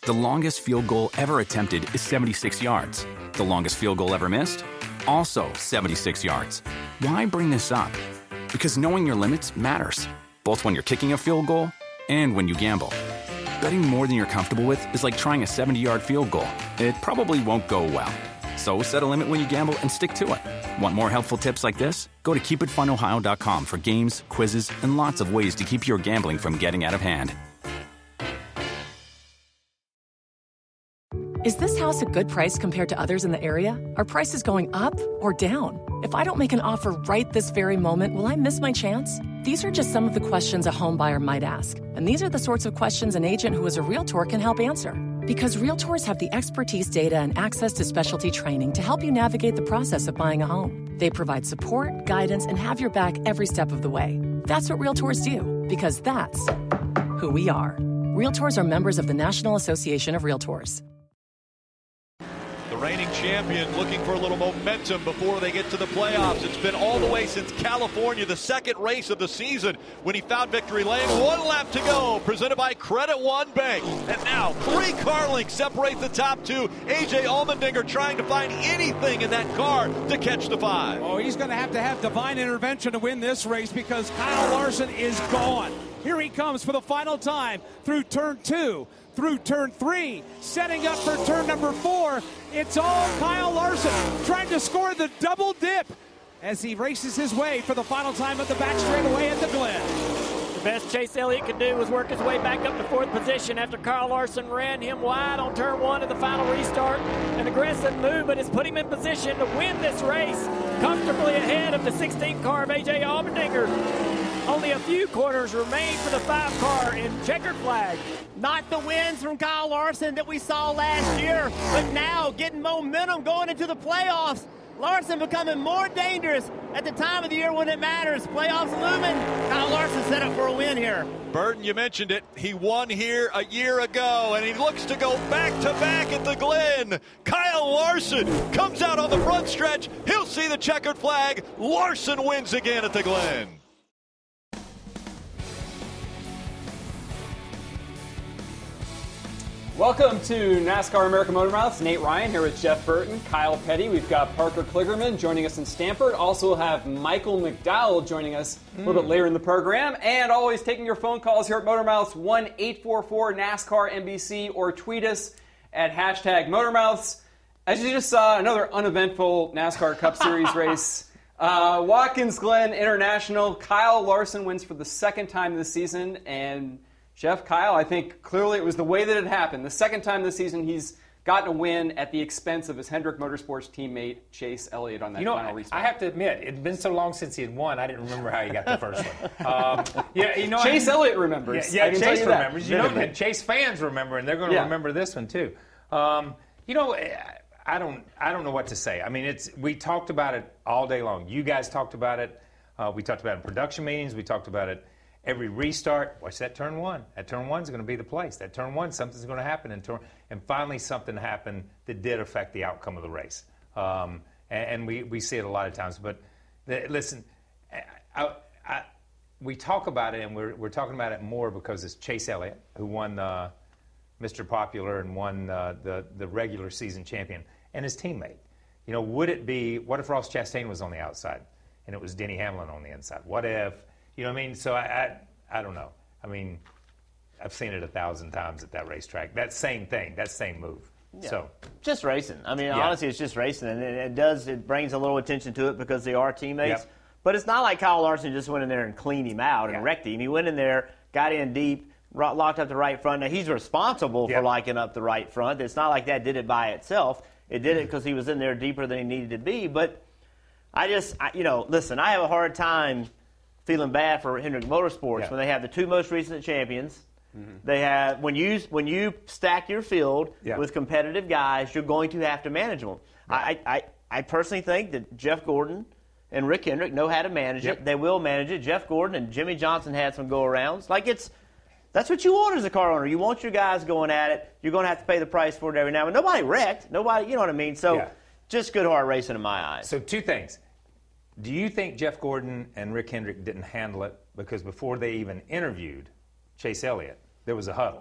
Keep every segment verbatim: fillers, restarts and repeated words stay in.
The longest field goal ever attempted is seventy-six yards. The longest field goal ever missed? Also seventy-six yards. Why bring this up? Because knowing your limits matters, both when you're kicking a field goal and when you gamble. Betting more than you're comfortable with is like trying a seventy-yard field goal. It probably won't go well. So set a limit when you gamble and stick to it. Want more helpful tips like this? Go to keep it fun ohio dot com for games, quizzes, and lots of ways to keep your gambling from getting out of hand. Is this house a good price compared to others in the area? Are prices going up or down? If I don't make an offer right this very moment, will I miss my chance? These are just some of the questions a home buyer might ask. And these are the sorts of questions an agent who is a Realtor can help answer. Because Realtors have the expertise, data, and access to specialty training to help you navigate the process of buying a home. They provide support, guidance, and have your back every step of the way. That's what Realtors do, because that's who we are. Realtors are members of the National Association of Realtors. Reigning champion looking for a little momentum before they get to the playoffs. It's been all the way since California, the second race of the season, when he found victory lane. One lap to go, presented by Credit One Bank. And now three car links separate the top two. A J Allmendinger trying to find anything in that car to catch the five. Oh, he's going to have to have divine intervention to win this race because Kyle Larson is gone. Here he comes for the final time through turn two. Through turn three, setting up for turn number four. It's all Kyle Larson trying to score the double dip as he races his way for the final time at the back straightaway at the Glen. The best Chase Elliott could do was work his way back up to fourth position after Kyle Larson ran him wide on turn one of the final restart. An aggressive move, but has put him in position to win this race comfortably ahead of the sixteen car of A J Allmendinger. Only a few corners remain for the five car in checkered flag. Not the wins from Kyle Larson that we saw last year, but now getting momentum going into the playoffs. Larson becoming more dangerous at the time of the year when it matters. Playoffs looming. Kyle Larson set up for a win here. Burton, you mentioned it. He won here a year ago, and he looks to go back-to-back at the Glen. Kyle Larson comes out on the front stretch. He'll see the checkered flag. Larson wins again at the Glen. Welcome to NASCAR American Motor Mouths. Nate Ryan here with Jeff Burton, Kyle Petty. We've got Parker Kligerman joining us in Stamford. Also we'll have Michael McDowell joining us mm. a little bit later in the program. And always taking your phone calls here at Motor Mouths, one eight four four NASCAR N B C, or tweet us at hashtag Motor Mouths. As you just saw, another uneventful NASCAR Cup Series race. Uh, Watkins Glen International. Kyle Larson wins for the second time this season, and Jeff, Kyle, I think clearly it was the way that it happened. The second time this season he's gotten a win at the expense of his Hendrick Motorsports teammate, Chase Elliott, on that you know, final restart. I have to admit, it had been so long since he had won, I didn't remember how he got the first one. Um, yeah, you know, Chase I, Elliott remembers. Yeah, yeah Chase you remembers. That. You know, and Chase fans remember, and they're going to yeah. remember this one too. Um, you know, I don't, I don't know what to say. I mean, it's we talked about it all day long. You guys talked about it. Uh, we talked about it in production meetings. We talked about it. Every restart, watch that turn one. That turn one's going to be the place. That turn one, something's going to happen in turn. And finally, something happened that did affect the outcome of the race. Um, and and we, we see it a lot of times. But the, listen, I, I, we talk about it, and we're we're talking about it more because it's Chase Elliott who won uh, Mister Popular and won uh, the the regular season champion, and his teammate. You know, would it be? What if Ross Chastain was on the outside, and it was Denny Hamlin on the inside? What if? You know what I mean? So I, I I don't know. I mean, I've seen it a thousand times at that racetrack. That same thing, that same move. Yeah. So just racing. I mean, yeah. honestly, it's just racing, and it, it does. It brings a little attention to it because they are teammates. Yep. But it's not like Kyle Larson just went in there and cleaned him out and yeah. wrecked him. He went in there, got in deep, locked up the right front. Now he's responsible yep. for locking up the right front. It's not like that did it by itself. It did it because he was in there deeper than he needed to be. But I just, I, you know, listen. I have a hard time feeling bad for Hendrick Motorsports yeah. when they have the two most recent champions. Mm-hmm. They have when you when you stack your field yeah. with competitive guys, you're going to have to manage them. Right. I, I I personally think that Jeff Gordon and Rick Hendrick know how to manage yep. it. They will manage it. Jeff Gordon and Jimmy Johnson had some go-arounds. Like it's that's what you want as a car owner. You want your guys going at it. You're going to have to pay the price for it every now and then. Nobody wrecked. Nobody, you know what I mean? So yeah. just good hard racing in my eyes. So two things. Do you think Jeff Gordon and Rick Hendrick didn't handle it because before they even interviewed Chase Elliott, there was a huddle?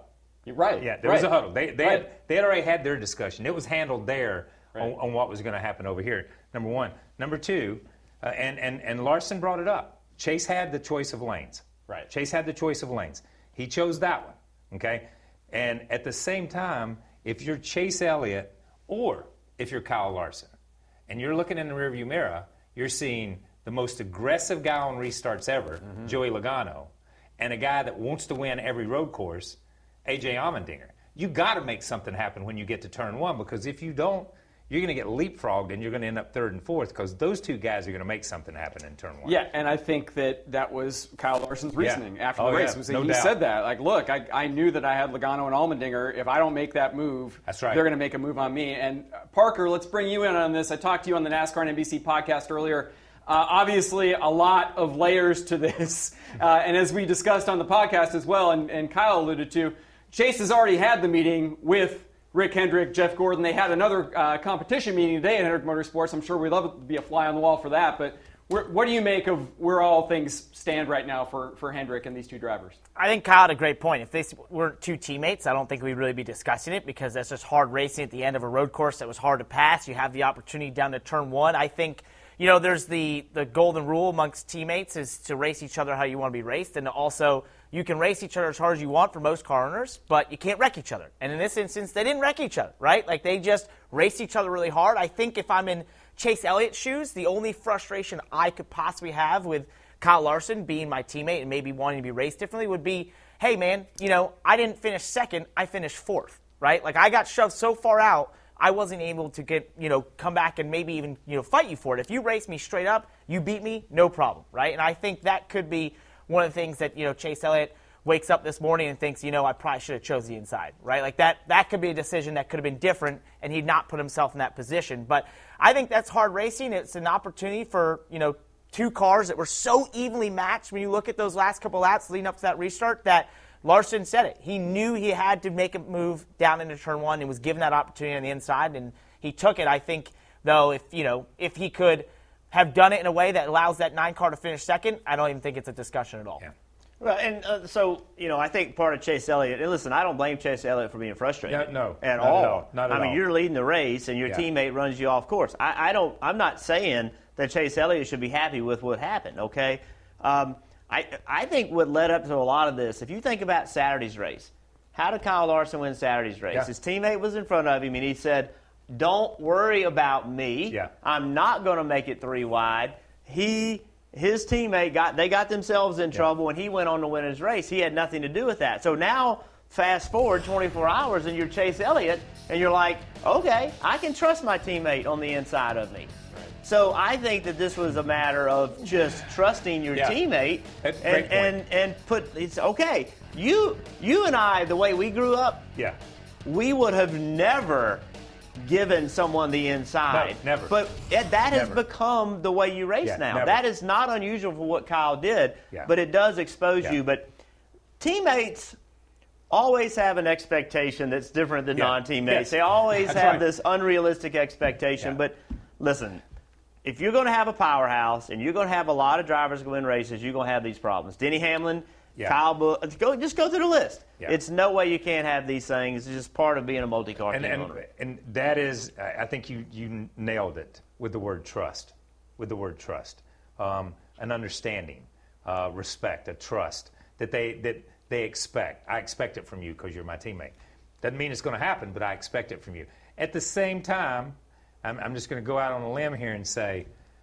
Right. Yeah, there right. was a huddle. They they right. had they had already had their discussion. It was handled there right. on, on what was going to happen over here. Number one. Number two, uh, and and and Larson brought it up. Chase had the choice of lanes. Right. Chase had the choice of lanes. He chose that one. Okay. And at the same time, if you're Chase Elliott or if you're Kyle Larson, and you're looking in the rearview mirror, you're seeing the most aggressive guy on restarts ever, mm-hmm. Joey Logano, and a guy that wants to win every road course, A J Allmendinger. You got to make something happen when you get to turn one, because if you don't, you're going to get leapfrogged and you're going to end up third and fourth, because those two guys are going to make something happen in turn one. Yeah, and I think that that was Kyle Larson's reasoning yeah. after oh, the race. Yeah. Was no he doubt. said that, like, look, I, I knew that I had Logano and Allmendinger. If I don't make that move, That's right. they're going to make a move on me. And uh, Parker, let's bring you in on this. I talked to you on the NASCAR and N B C podcast earlier. Uh, obviously, a lot of layers to this. Uh, and as we discussed on the podcast as well, and, and Kyle alluded to, Chase has already had the meeting with Rick Hendrick, Jeff Gordon. They had another uh, competition meeting today at Hendrick Motorsports. I'm sure we'd love to be a fly on the wall for that. But where, what do you make of where all things stand right now for, for Hendrick and these two drivers? I think Kyle had a great point. If they weren't two teammates, I don't think we'd really be discussing it, because that's just hard racing at the end of a road course that was hard to pass. You have the opportunity down to turn one. I think, you know, there's the, the golden rule amongst teammates is to race each other how you want to be raced, and also you can race each other as hard as you want for most car owners, but you can't wreck each other. And in this instance, they didn't wreck each other, right? Like, they just raced each other really hard. I think if I'm in Chase Elliott's shoes, the only frustration I could possibly have with Kyle Larson being my teammate and maybe wanting to be raced differently would be, hey, man, you know, I didn't finish second, I finished fourth, right? Like, I got shoved so far out, I wasn't able to get, you know, come back and maybe even, you know, fight you for it. If you race me straight up, you beat me, no problem, right? And I think that could be one of the things that, you know, Chase Elliott wakes up this morning and thinks, you know, I probably should have chose the inside, right? Like, that that could be a decision that could have been different, and he'd not put himself in that position. But I think that's hard racing. It's an opportunity for, you know, two cars that were so evenly matched when you look at those last couple laps leading up to that restart that Larson said it. He knew he had to make a move down into turn one and was given that opportunity on the inside, and he took it. I think, though, if, you know, if he could have done it in a way that allows that nine car to finish second, I don't even think it's a discussion at all. Yeah. Well, and uh, so, you know, I think part of Chase Elliott, and listen, I don't blame Chase Elliott for being frustrated. Yeah, no, at not all. At all. Not at I mean, all. you're leading the race, and your yeah. teammate runs you off course. I, I don't. I'm not saying that Chase Elliott should be happy with what happened. Okay, um, I I think what led up to a lot of this. If you think about Saturday's race, how did Kyle Larson win Saturday's race? Yeah. His teammate was in front of him, and he said, "Don't worry about me. Yeah. I'm not going to make it three wide." He. His teammate got they got themselves in trouble when he went on to win his race. He had nothing to do with that. So now, fast forward twenty-four hours, and you're Chase Elliott, and you're like, okay, I can trust my teammate on the inside of me. Right. So I think that this was a matter of just trusting your yeah. teammate, and, and and and put it's okay. You you and I, the way we grew up, yeah, we would have never given someone the inside. No, never. But it, that has Never. become the way you race Yeah, now. never. That is not unusual for what Kyle did, Yeah. but it does expose Yeah. you. But teammates always have an expectation that's different than Yeah. non-teammates. Yes. They always That's have right. this unrealistic expectation. Yeah. But listen, if you're going to have a powerhouse and you're going to have a lot of drivers go in races, you're going to have these problems. Denny Hamlin, Yeah. Kyle Busch, go, just go through the list. Yeah. It's no way you can't have these things. It's just part of being a multi-car And, team and, owner. and that is, I think you, you nailed it with the word trust, with the word trust. Um, an understanding, uh, respect, a trust that they, that they expect. I expect it from you because you're my teammate. Doesn't mean it's going to happen, but I expect it from you. At the same time, I'm, I'm just going to go out on a limb here and say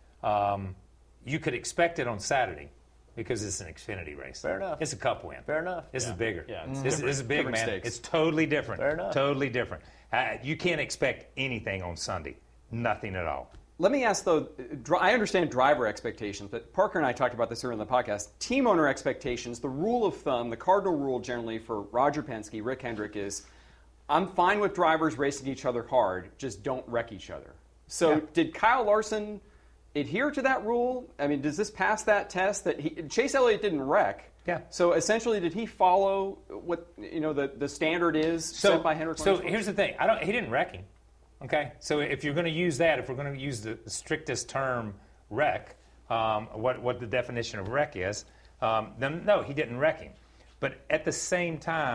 um, you could expect it on Saturday. Because it's an Xfinity race. Fair enough. It's a Cup win. Fair enough. This Yeah. is bigger. Yeah, it's this, this is big, different man. stakes. It's totally different. Fair enough. Totally different. Uh, you can't expect anything on Sunday. Nothing at all. Let me ask, though, dri- I understand driver expectations, but Parker and I talked about this earlier in the podcast. Team owner expectations, the rule of thumb, the cardinal rule generally for Roger Penske, Rick Hendrick is, I'm fine with drivers racing each other hard, just don't wreck each other. So Yeah. did Kyle Larson adhere to that rule? I mean, does this pass that test? That he, Chase Elliott didn't wreck. Yeah. So essentially, did he follow what you know the, the standard is So, set by Hendrick? so Motorsports? here's the thing. I don't. He didn't wreck him. Okay. So if you're going to use that, if we're going to use the strictest term wreck, um, what what the definition of wreck is, um, then no, he didn't wreck him. But at the same time,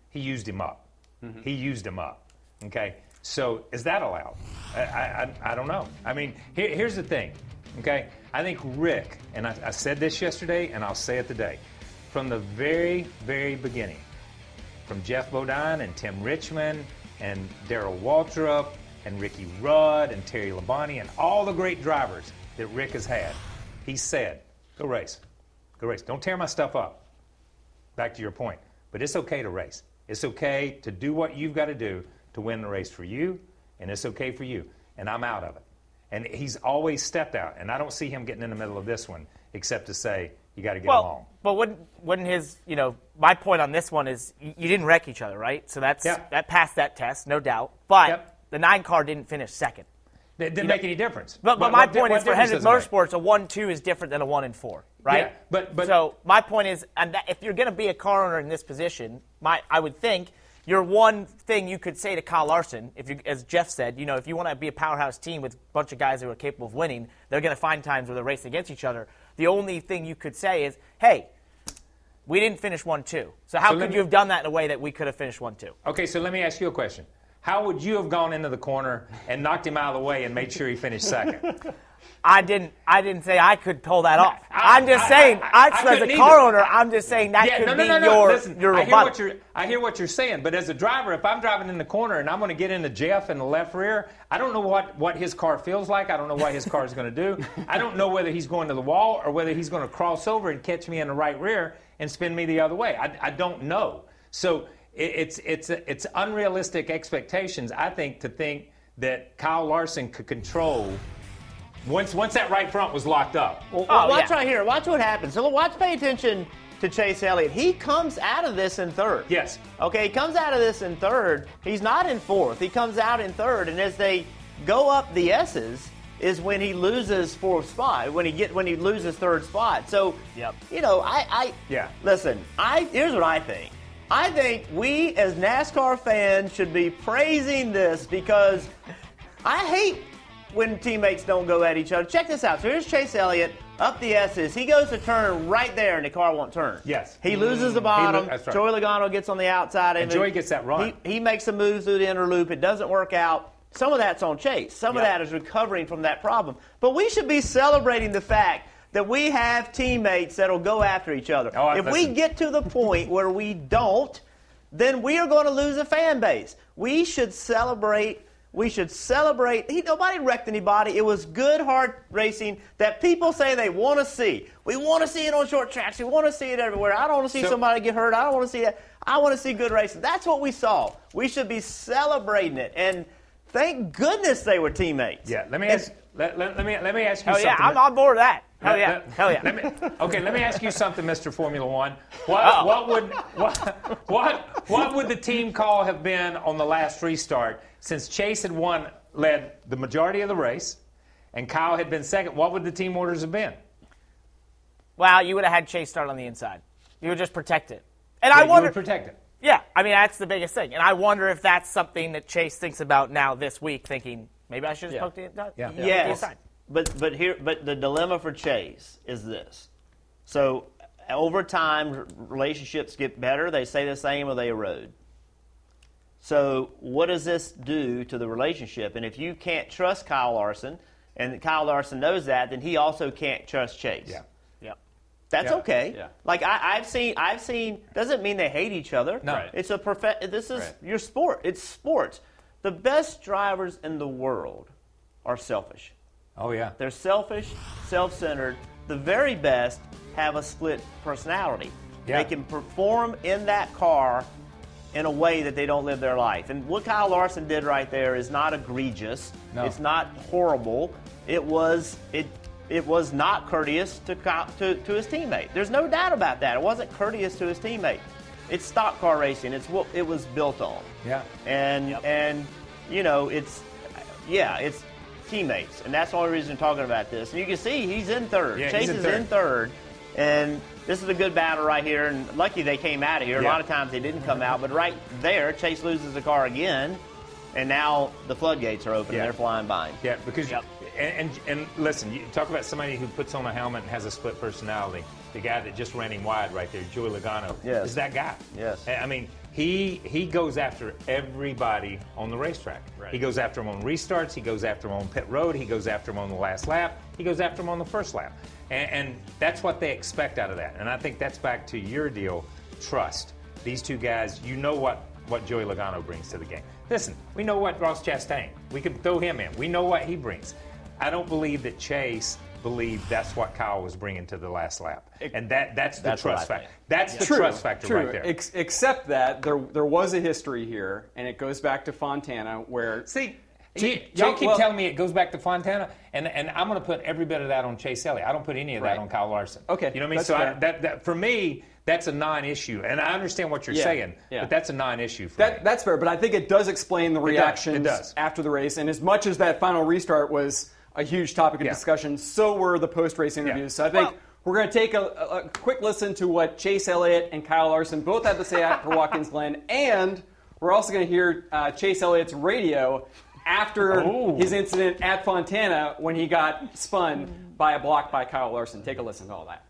he used him up. Mm-hmm. He used him up. Okay? So is that allowed? I, I, I don't know. I mean, here, here's the thing. Okay? I think Rick, and I, I said this yesterday, and I'll say it today, from the very, very beginning, from Jeff Bodine and Tim Richmond and Darrell Waltrip and Ricky Rudd and Terry Labonte and all the great drivers that Rick has had, he said, go race. Go race. Don't tear my stuff up. Back to your point. But it's okay to race. It's okay to do what you've got to do to win the race for you, and it's okay for you. And I'm out of it. And he's always stepped out, and I don't see him getting in the middle of this one except to say, you got to get well, along. But wouldn't, wouldn't his, you know, my point on this one is you, you didn't wreck each other, right? So that's yep. that passed that test, no doubt. But yep. the nine car didn't finish second. It didn't you make know? any difference. But, but what, my what, point what is for Hendrick Motorsports, a one two is different than a one and four, right? Yeah, but, but so my point is, and that, if you're going to be a car owner in this position, my I would think your one thing you could say to Kyle Larson, if you, as Jeff said, you know, if you want to be a powerhouse team with a bunch of guys who are capable of winning, they're going to find times where they're racing against each other. The only thing you could say is, hey, we didn't finish one two. So how so could me, you have done that in a way that we could have finished one two? Okay, so let me ask you a question. How would you have gone into the corner and knocked him out of the way and made sure he finished second? I didn't. I didn't say I could pull that off. I, I'm just I, saying. I, I, I as a car owner, I'm just saying that yeah, could no, no, be no, no. your Listen, your I hear what you're. I hear what you're saying. But as a driver, if I'm driving in the corner and I'm going to get into Jeff in the left rear, I don't know what, what his car feels like. I don't know what his car is going to do. I don't know whether he's going to the wall or whether he's going to cross over and catch me in the right rear and spin me the other way. I, I don't know. So it, it's it's it's unrealistic expectations, I think, to think that Kyle Larson could control. Once once that right front was locked up. Well, oh, watch yeah. right here. Watch what happens. So watch, pay attention to Chase Elliott. He comes out of this in third. Yes. Okay, he comes out of this in third. He's not in fourth. He comes out in third, and as they go up the S's is when he loses fourth spot, when he get when he loses third spot. So, yep. you know, I, I yeah. listen, I here's what I think. I think we as NASCAR fans should be praising this because I hate when teammates don't go at each other. Check this out. So here's Chase Elliott up the S's. He goes to turn right there, and the car won't turn. Yes. He loses the bottom. Lo- right. Joey Logano gets on the outside. And Joey gets that run. He, he makes a move through the inner loop. It doesn't work out. Some of that's on Chase. Some yep. of that is recovering from that problem. But we should be celebrating the fact that we have teammates that will go after each other. Oh, if listen. we get to the point where we don't, then we are going to lose a fan base. We should celebrate. We should celebrate. He, nobody wrecked anybody. It was good, hard racing that people say they want to see. We want to see it on short tracks. We want to see it everywhere. I don't want to see so, somebody get hurt. I don't want to see that. I want to see good racing. That's what we saw. We should be celebrating it. And thank goodness they were teammates. Yeah, let me ask, let, let, let me let me ask you Hell something. yeah, I'm on board with that. Hell let, yeah, let, hell yeah. Let me, okay, let me ask you something, Mister Formula One. What, what would what, what what would the team call have been on the last restart since Chase had won, led the majority of the race, and Kyle had been second? What would the team orders have been? Well, you would have had Chase start on the inside. You would just protect it. And yeah, I wonder. You would protect it. Yeah, I mean that's the biggest thing, and I wonder if that's something that Chase thinks about now this week, thinking maybe I should have yeah. poked it. Uh, yeah. yeah. Yes. But but here but the dilemma for Chase is this. So over time relationships get better, they stay the same or they erode. So what does this do to the relationship? And if you can't trust Kyle Larson, and Kyle Larson knows that, then he also can't trust Chase. Yeah. Yep. That's yeah. okay. Yeah. Like I, I've seen I've seen doesn't mean they hate each other. No. Right. It's a perfect this is right. your sport. It's sports. The best drivers in the world are selfish. Oh, yeah. They're selfish, self-centered. The very best have a split personality. Yeah. They can perform in that car in a way that they don't live their life. And what Kyle Larson did right there is not egregious. No. It's not horrible. It was it it was not courteous to, to to his teammate. There's no doubt about that. It wasn't courteous to his teammate. It's stock car racing. It's what it was built on. Yeah. And yep. and you know, it's yeah, it's teammates, and that's the only reason I'm talking about this. And you can see he's in third. Yeah, Chase he's in is third. in third, and this is a good battle right here. And lucky they came out of here. Yeah. A lot of times they didn't come out, but right there, Chase loses the car again, and now the floodgates are open. Yeah. and They're flying by him. Yeah, because Yep. and, and and listen, you talk about somebody who puts on a helmet and has a split personality. The guy that just ran him wide right there, Joey Logano, Yes. is that guy. Yes. I mean, He he goes after everybody on the racetrack. Right. He goes after them on restarts. He goes after them on pit road. He goes after them on the last lap. He goes after them on the first lap. And, and that's what they expect out of that. And I think that's back to your deal, trust. These two guys, you know what, what Joey Logano brings to the game. Listen, we know what Ross Chastain, we could throw him in. We know what he brings. I don't believe that Chase believed that's what Kyle was bringing to the last lap. And that that's the That's trust what I factor. That's the True, trust factor true. right there. Ex- except that there there was a history here, and it goes back to Fontana, where see. J- Y'all keep well, telling me it goes back to Fontana, and, and I'm going to put every bit of that on Chase Elliott. I don't put any of that Right. on Kyle Larson. Okay, you know what I mean? that's So I, fair. that, that for me, that's a non-issue, and I understand what you're Yeah, saying, yeah. but that's a non-issue for That, me. that's fair, but I think it does explain the It does, reactions it does. after the race. And as much as that final restart was a huge topic of Yeah. discussion, so were the post-race interviews. Yeah. So I think Well- we're going to take a, a, a quick listen to what Chase Elliott and Kyle Larson both had to say after Watkins Glen, and we're also going to hear uh, Chase Elliott's radio after Oh. his incident at Fontana when he got spun by a block by Kyle Larson. Take a listen to all that.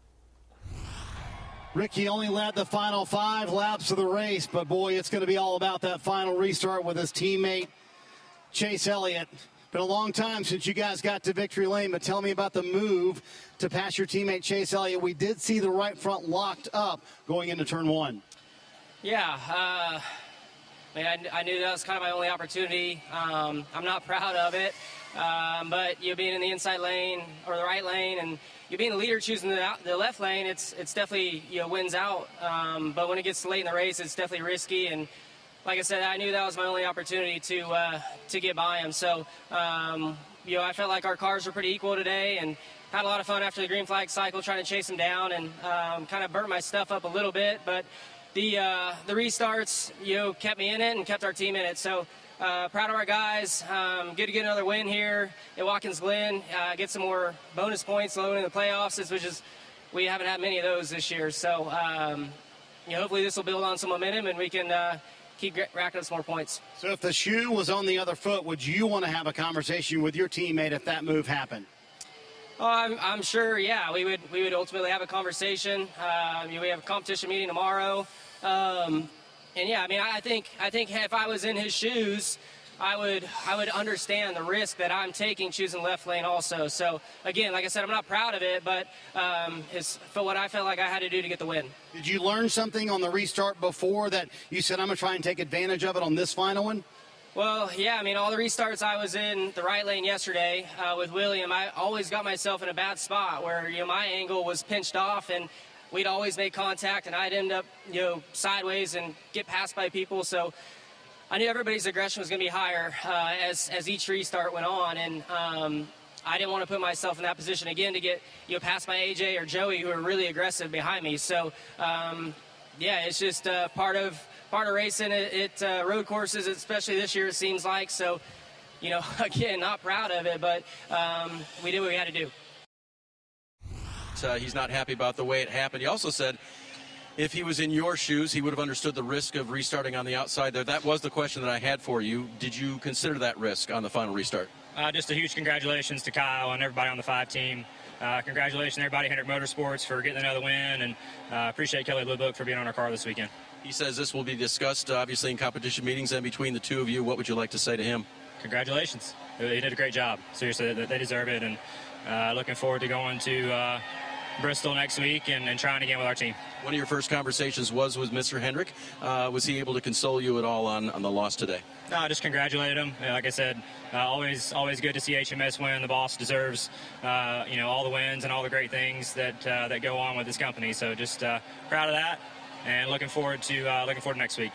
Ricky only led the final five laps of the race, but boy, it's going to be all about that final restart with his teammate, Chase Elliott. Been a long time since you guys got to victory lane, but tell me about the move to pass your teammate, Chase Elliott. We did see the right front locked up going into turn one. Yeah, uh, I mean, I, I knew that was kind of my only opportunity. Um, I'm not proud of it, um, but you know, being in the inside lane or the right lane, and you being the leader choosing the, the left lane, it's it's definitely you know wins out. Um, but when it gets late in the race, it's definitely risky. And like I said, I knew that was my only opportunity to uh, to get by him. So um, you know, I felt like our cars were pretty equal today, and had a lot of fun after the green flag cycle, trying to chase him down, and um, kind of burnt my stuff up a little bit, but. The uh, the restarts, you know, kept me in it and kept our team in it. So uh, proud of our guys. Um, good to get another win here at Watkins Glen. Uh, get some more bonus points alone in the playoffs, which is we haven't had many of those this year. So um, you know, hopefully this will build on some momentum and we can uh, keep racking up some more points. So if the shoe was on the other foot, would you want to have a conversation with your teammate if that move happened? Oh, I'm, I'm sure, yeah, we would we would ultimately have a conversation. Uh, you know, we have a competition meeting tomorrow, um, and yeah, I mean, I think I think if I was in his shoes, I would I would understand the risk that I'm taking choosing left lane also. So again, like I said, I'm not proud of it, but um, it's for what I felt like I had to do to get the win. Did you learn something on the restart before that you said, I'm going to try and take advantage of it on this final one? Well, yeah, I mean, all the restarts I was in the right lane yesterday uh, with William, I always got myself in a bad spot where, you know, my angle was pinched off and we'd always make contact and I'd end up, you know, sideways and get passed by people. So I knew everybody's aggression was going to be higher uh, as, as each restart went on. And um, I didn't want to put myself in that position again to get, you know, passed by A J or Joey, who are really aggressive behind me. So, um, yeah, it's just uh, part of part of racing at, at uh, road courses, especially this year, it seems like. So, you know, again, not proud of it, but um, we did what we had to do. Uh, he's not happy about the way it happened. He also said if he was in your shoes, he would have understood the risk of restarting on the outside there. That was the question that I had for you. Did you consider that risk on the final restart? Uh, just a huge congratulations to Kyle and everybody on the five team. Uh, congratulations everybody at Hendrick Motorsports for getting another win, and uh, appreciate Kelly Blue Book for being on our car this weekend. He says this will be discussed, obviously, in competition meetings and between the two of you. What would you like to say to him? Congratulations. He did a great job. Seriously, they deserve it, and uh, looking forward to going to uh, Bristol next week and, and trying again with our team. One of your first conversations was with Mister Hendrick. Uh, was he able to console you at all on, on the loss today? No, I just congratulated him. Like I said, uh, always always good to see H M S win. The boss deserves, uh, you know, all the wins and all the great things that uh, that go on with this company. So just uh, proud of that, and looking forward to uh, looking forward to next week.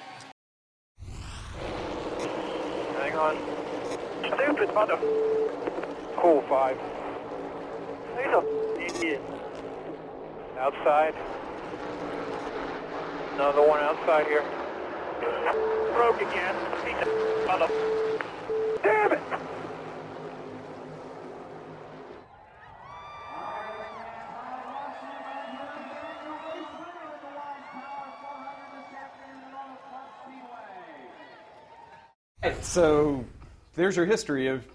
Hang on. Stupid mother. Cool five. He's a idiot. Outside. Another one outside here. Broke again. He's a mother. Damn it! So there's your history of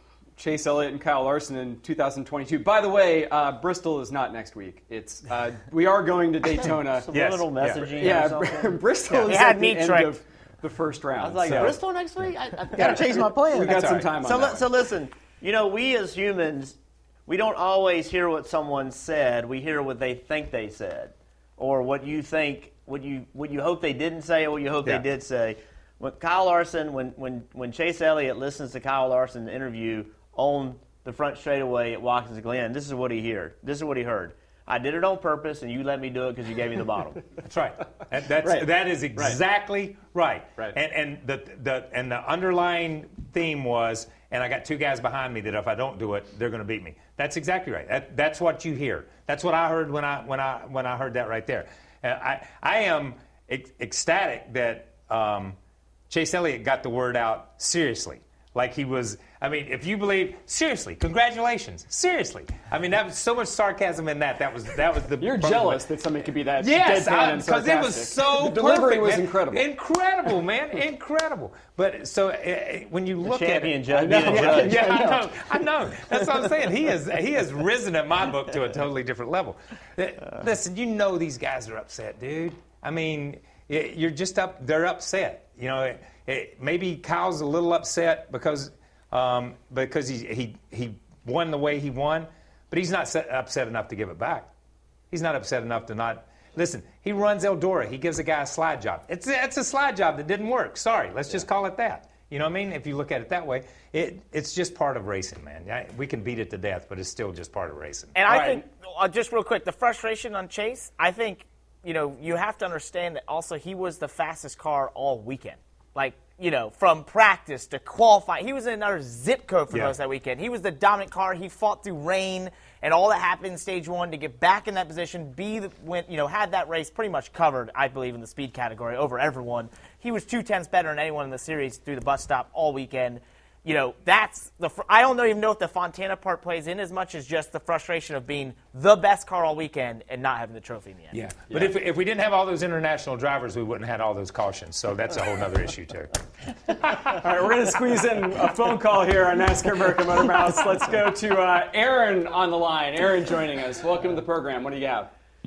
Chase Elliott and Kyle Larson in two thousand twenty-two. By the way, uh, Bristol is not next week. It's uh, we are going to Daytona. Subliminal yes. messaging. Yeah, yeah Bristol yeah. is at the end tricked. of the first round. I was like, so. Bristol next week? I, I got to change my plan. We got That's some right. time on so, that. So listen, you know, we as humans, we don't always hear what someone said. We hear what they think they said, or what you think, what you what you hope they didn't say, or what you hope yeah. they did say. When Kyle Larson, when, when, when Chase Elliott listens to Kyle Larson's interview on the front straightaway at Watkins Glen, this is what he heard. This is what he heard. I did it on purpose, and you let me do it because you gave me the bottle. That's right. That, that's, right. that is exactly right. right. And, and, the, the, and the underlying theme was, and I got two guys behind me that if I don't do it, they're going to beat me. That's exactly right. That, that's what you hear. That's what I heard when I, when I, when I heard that right there. Uh, I, I am ec- ecstatic that um, – Chase Elliott got the word out seriously. Like he was, I mean, if you believe, seriously, congratulations, seriously. I mean, that was so much sarcasm in that. That was that was the. You're jealous that somebody could be that yes, deadpan and because it was so the delivery perfect, was man. incredible. Incredible, man, incredible. But so uh, when you look at it, judge, yeah, judge. yeah, I know, I know. That's what I'm saying. He has he has risen at my book to a totally different level. Listen, you know these guys are upset, dude. I mean, you're just up. They're upset. You know. It, It, maybe Kyle's a little upset because um, because he, he he won the way he won, but he's not set, upset enough to give it back. He's not upset enough to not listen. He runs Eldora. He gives a guy a slide job. It's it's a slide job that didn't work. Sorry, let's yeah. just call it that. You know what I mean? If you look at it that way, it it's just part of racing, man. I, we can beat it to death, but it's still just part of racing. And I right. think uh, just real quick, the frustration on Chase. I think you know you have to understand that also he was the fastest car all weekend. Like, you know, from practice to qualify. He was in another zip code for yeah. most that weekend. He was the dominant car. He fought through rain and all that happened in stage one to get back in that position, be the, when, you know, had that race pretty much covered, I believe, in the speed category over everyone. He was two tenths better than anyone in the series through the bus stop all weekend. You know, that's the. I don't even know if the Fontana part plays in as much as just the frustration of being the best car all weekend and not having the trophy in the end. Yeah, but yeah. if if we didn't have all those international drivers, we wouldn't have had all those cautions. So that's a whole other issue too. All right, we're going to squeeze in a phone call here on NASCAR American Motor Mouths. Let's go to uh, Aaron on the line. Aaron joining us. Welcome to the program. What do you have?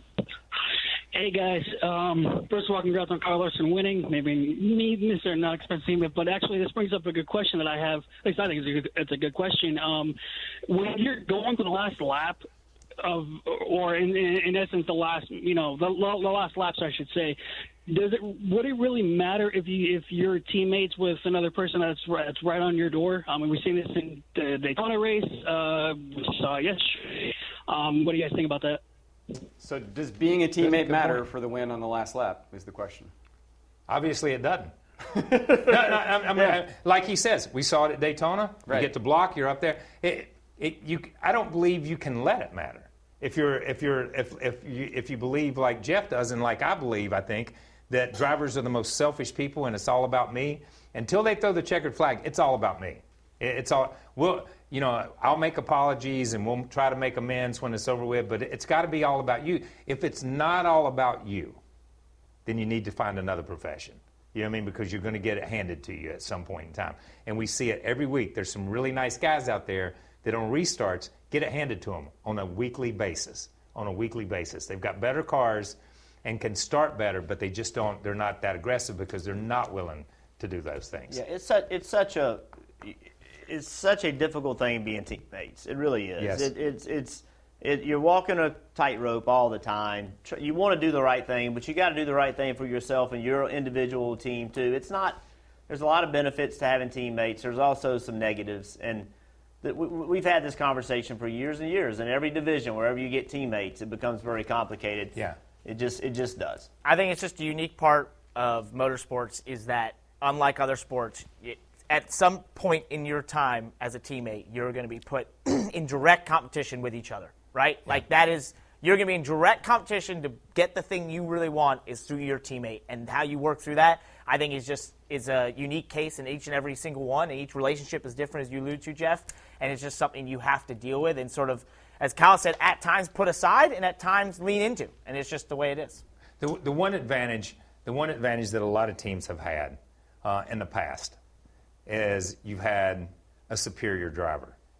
Hey, guys. Um, first of all, congrats on Kyle Larson winning. Maybe me, Mister Not Expensive, but actually this brings up a good question that I have. At least I think it's a good, it's a good question. Um, when you're going to the last lap of, or in, in, in essence, the last, you know, the, the last laps, I should say, does it would it really matter if you if you're teammates with another person that's right, that's right on your door? I mean, we've seen this in the Daytona race. Uh, we saw yesterday. Um, what do you guys think about that? So does being a teammate matter for the win on the last lap is the question. Obviously it doesn't. no, no, I, I mean, yeah. like he says, we saw it at Daytona. Right. You get to block, you're up there. It, it, you, I don't believe you can let it matter. If you're, if you're, if if you, if you believe like Jeff does, and like I believe, I think that drivers are the most selfish people, and it's all about me. Until they throw the checkered flag, it's all about me. It, it's all well. You know, I'll make apologies and we'll try to make amends when it's over with, but it's got to be all about you. If it's not all about you, then you need to find another profession. You know what I mean? Because you're going to get it handed to you at some point in time. And we see it every week. There's some really nice guys out there that on restarts get it handed to them on a weekly basis. On a weekly basis. They've got better cars and can start better, but they just don't, they're not that aggressive because they're not willing to do those things. Yeah, it's such, it's such a... It's such a difficult thing being teammates. It really is. Yes. It, it's it's it, you're walking a tightrope all the time. You want to do the right thing, but you got to do the right thing for yourself and your individual team too. It's not. There's a lot of benefits to having teammates. There's also some negatives, and the, we, we've had this conversation for years and years. In every division, wherever you get teammates, it becomes very complicated. Yeah. It just it just does. I think it's just a unique part of motorsports is that unlike other sports. It, At some point in your time as a teammate, you're going to be put in direct competition with each other, right? Yeah. Like that is, you're going to be in direct competition to get the thing you really want is through your teammate. And how you work through that, I think is just, is a unique case in each and every single one. And each relationship is different, as you alluded to, Jeff. And it's just something you have to deal with and sort of, as Kyle said, at times put aside and at times lean into. And it's just the way it is. The, the one advantage, the one advantage that a lot of teams have had uh, in the past is you've had a superior driver.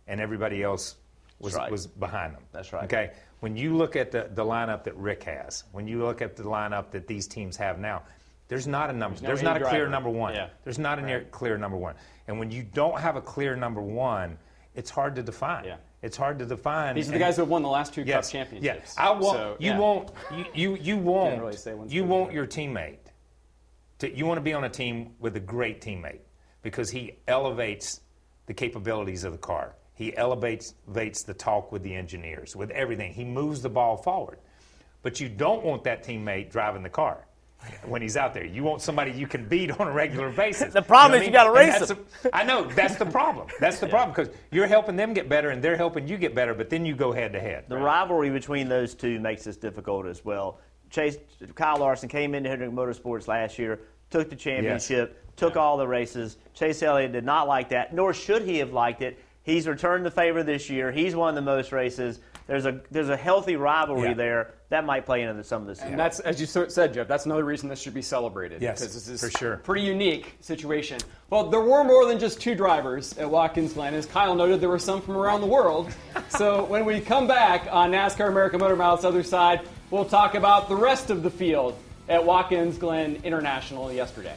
and everybody else was right. was behind them. That's right. Okay. When you look at the, the lineup that Rick has, when you look at the lineup that these teams have now, there's not a number. There's, there's no not a driver. clear number one. Yeah. There's not a right. near, clear number one. And when you don't have a clear number one, it's hard to define. Yeah. It's hard to define. These are the guys who have won the last two yes, Cup championships. Yeah. I won't. So, you yeah. won't. You you, you won't. Really say you want your teammate. To, you want to be on a team with a great teammate because he elevates the capabilities of the car. He elevates, elevates the talk with the engineers, with everything. He moves the ball forward. But you don't want that teammate driving the car when he's out there. You want somebody you can beat on a regular basis. The problem you is know you I mean? got to race them. A, I know. That's the problem. That's the yeah. problem because you're helping them get better and they're helping you get better, but then you go head-to-head. The right? rivalry between those two makes this difficult as well. Chase, Kyle Larson came into Hendrick Motorsports last year, took the championship, yes. took yeah. all the races. Chase Elliott did not like that, nor should he have liked it. He's returned the favor this year. He's won the most races. There's a there's a healthy rivalry yeah. there that might play into some of this. And that's, as you said, Jeff, that's another reason this should be celebrated. Yes, because this is for sure. a pretty unique situation. Well, there were more than just two drivers at Watkins Glen. As Kyle noted, there were some from around the world. So when we come back on NASCAR American Motor Mouth's other side, we'll talk about the rest of the field at Watkins Glen International yesterday.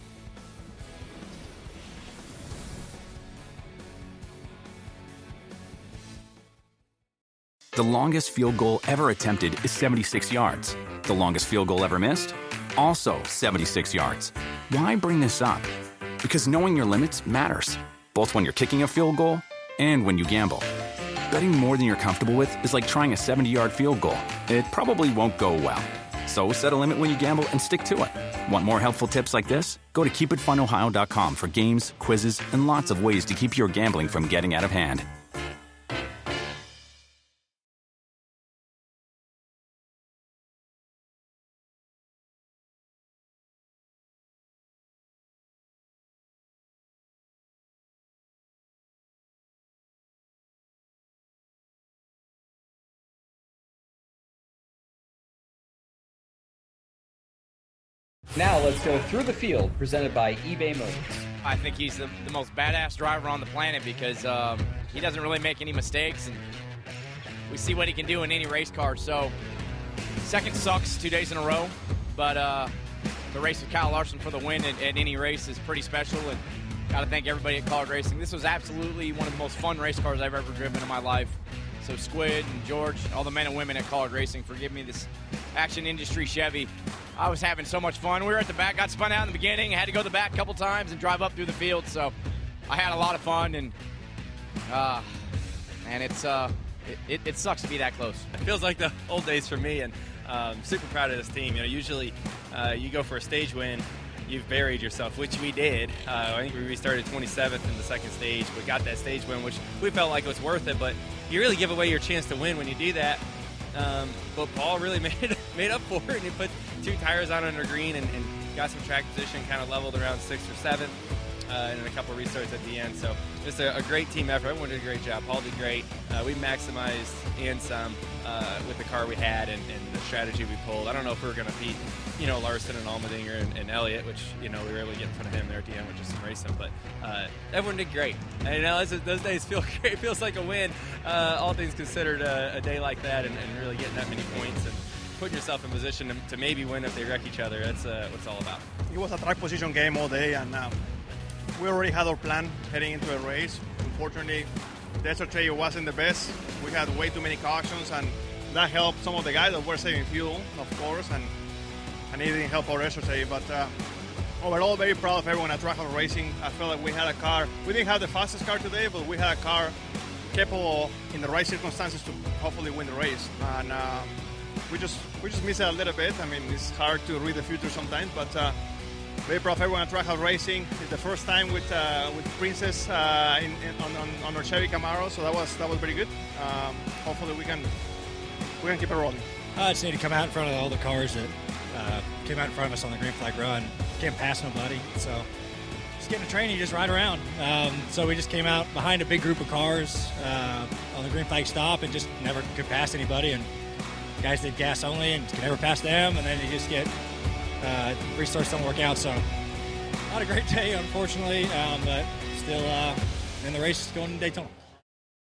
The longest field goal ever attempted is seventy-six yards. The longest field goal ever missed? Also seventy-six yards. Why bring this up? Because knowing your limits matters, both when you're kicking a field goal and when you gamble. Betting more than you're comfortable with is like trying a seventy-yard field goal. It probably won't go well. So set a limit when you gamble and stick to it. Want more helpful tips like this? Go to keep it fun ohio dot com for games, quizzes, and lots of ways to keep your gambling from getting out of hand. Now let's go through the field, presented by eBay Motors. I think he's the, the most badass driver on the planet because um, he doesn't really make any mistakes, and we see what he can do in any race car. So, second sucks two days in a row, but uh, the race with Kyle Larson for the win at, at any race is pretty special, and got to thank everybody at Collard Racing. This was absolutely one of the most fun race cars I've ever driven in my life. So Squid and George, all the men and women at Collard Racing for giving me this Action Industry Chevy. I was having so much fun. We were at the back, got spun out in the beginning, had to go to the back a couple times and drive up through the field. So I had a lot of fun, and uh, and it's uh, it, it, it sucks to be that close. It feels like the old days for me, and um, super proud of this team. You know, usually uh, you go for a stage win, you've buried yourself, which we did. Uh, I think we restarted twenty-seventh in the second stage, but got that stage win, which we felt like was worth it. But you really give away your chance to win when you do that. Um, but Paul really made made up for it, and he put two tires on under green and, and got some track position, kind of leveled around sixth or seventh, uh, and then a couple of restarts at the end. So just a, a great team effort. Everyone did a great job. Paul did great. Uh, we maximized and some uh, with the car we had and, and the strategy we pulled. I don't know if we were going to beat, you know, Larson and Allmendinger and, and Elliott, which, you know, we were able to get in front of him there at the end, which is some racing. But uh, everyone did great. And, you know, those, those days feel great. It feels like a win, uh, all things considered, uh, a day like that, and, and really getting that many points and putting yourself in position to, to maybe win if they wreck each other. That's uh, what it's all about. It was a track position game all day, and um, we already had our plan heading into a race. Unfortunately, the S R J wasn't the best. We had way too many cautions, and that helped some of the guys that were saving fuel, of course, and, and it didn't help our S R J. But uh, overall, very proud of everyone at Trackhouse Racing. I felt like we had a car. We didn't have the fastest car today, but we had a car capable in the right circumstances to hopefully win the race. And uh, we just we just missed it a little bit. I mean, it's hard to read the future sometimes, but uh, very proud of everyone at Trackhouse Racing. It's the first time with uh, with Princess uh, in, in, on, on, on our Chevy Camaro, so that was that was very good. Um, hopefully we can we can keep it rolling. I just need to come out in front of all the cars that uh, came out in front of us on the green flag run. Can't pass nobody, so just getting a training, just ride around. Um, so we just came out behind a big group of cars uh, on the green flag stop and just never could pass anybody. And guys did gas only and could never pass them, and then you just get uh, restarts don't work out. So not a great day, unfortunately, um, but still uh, in the race going to Daytona.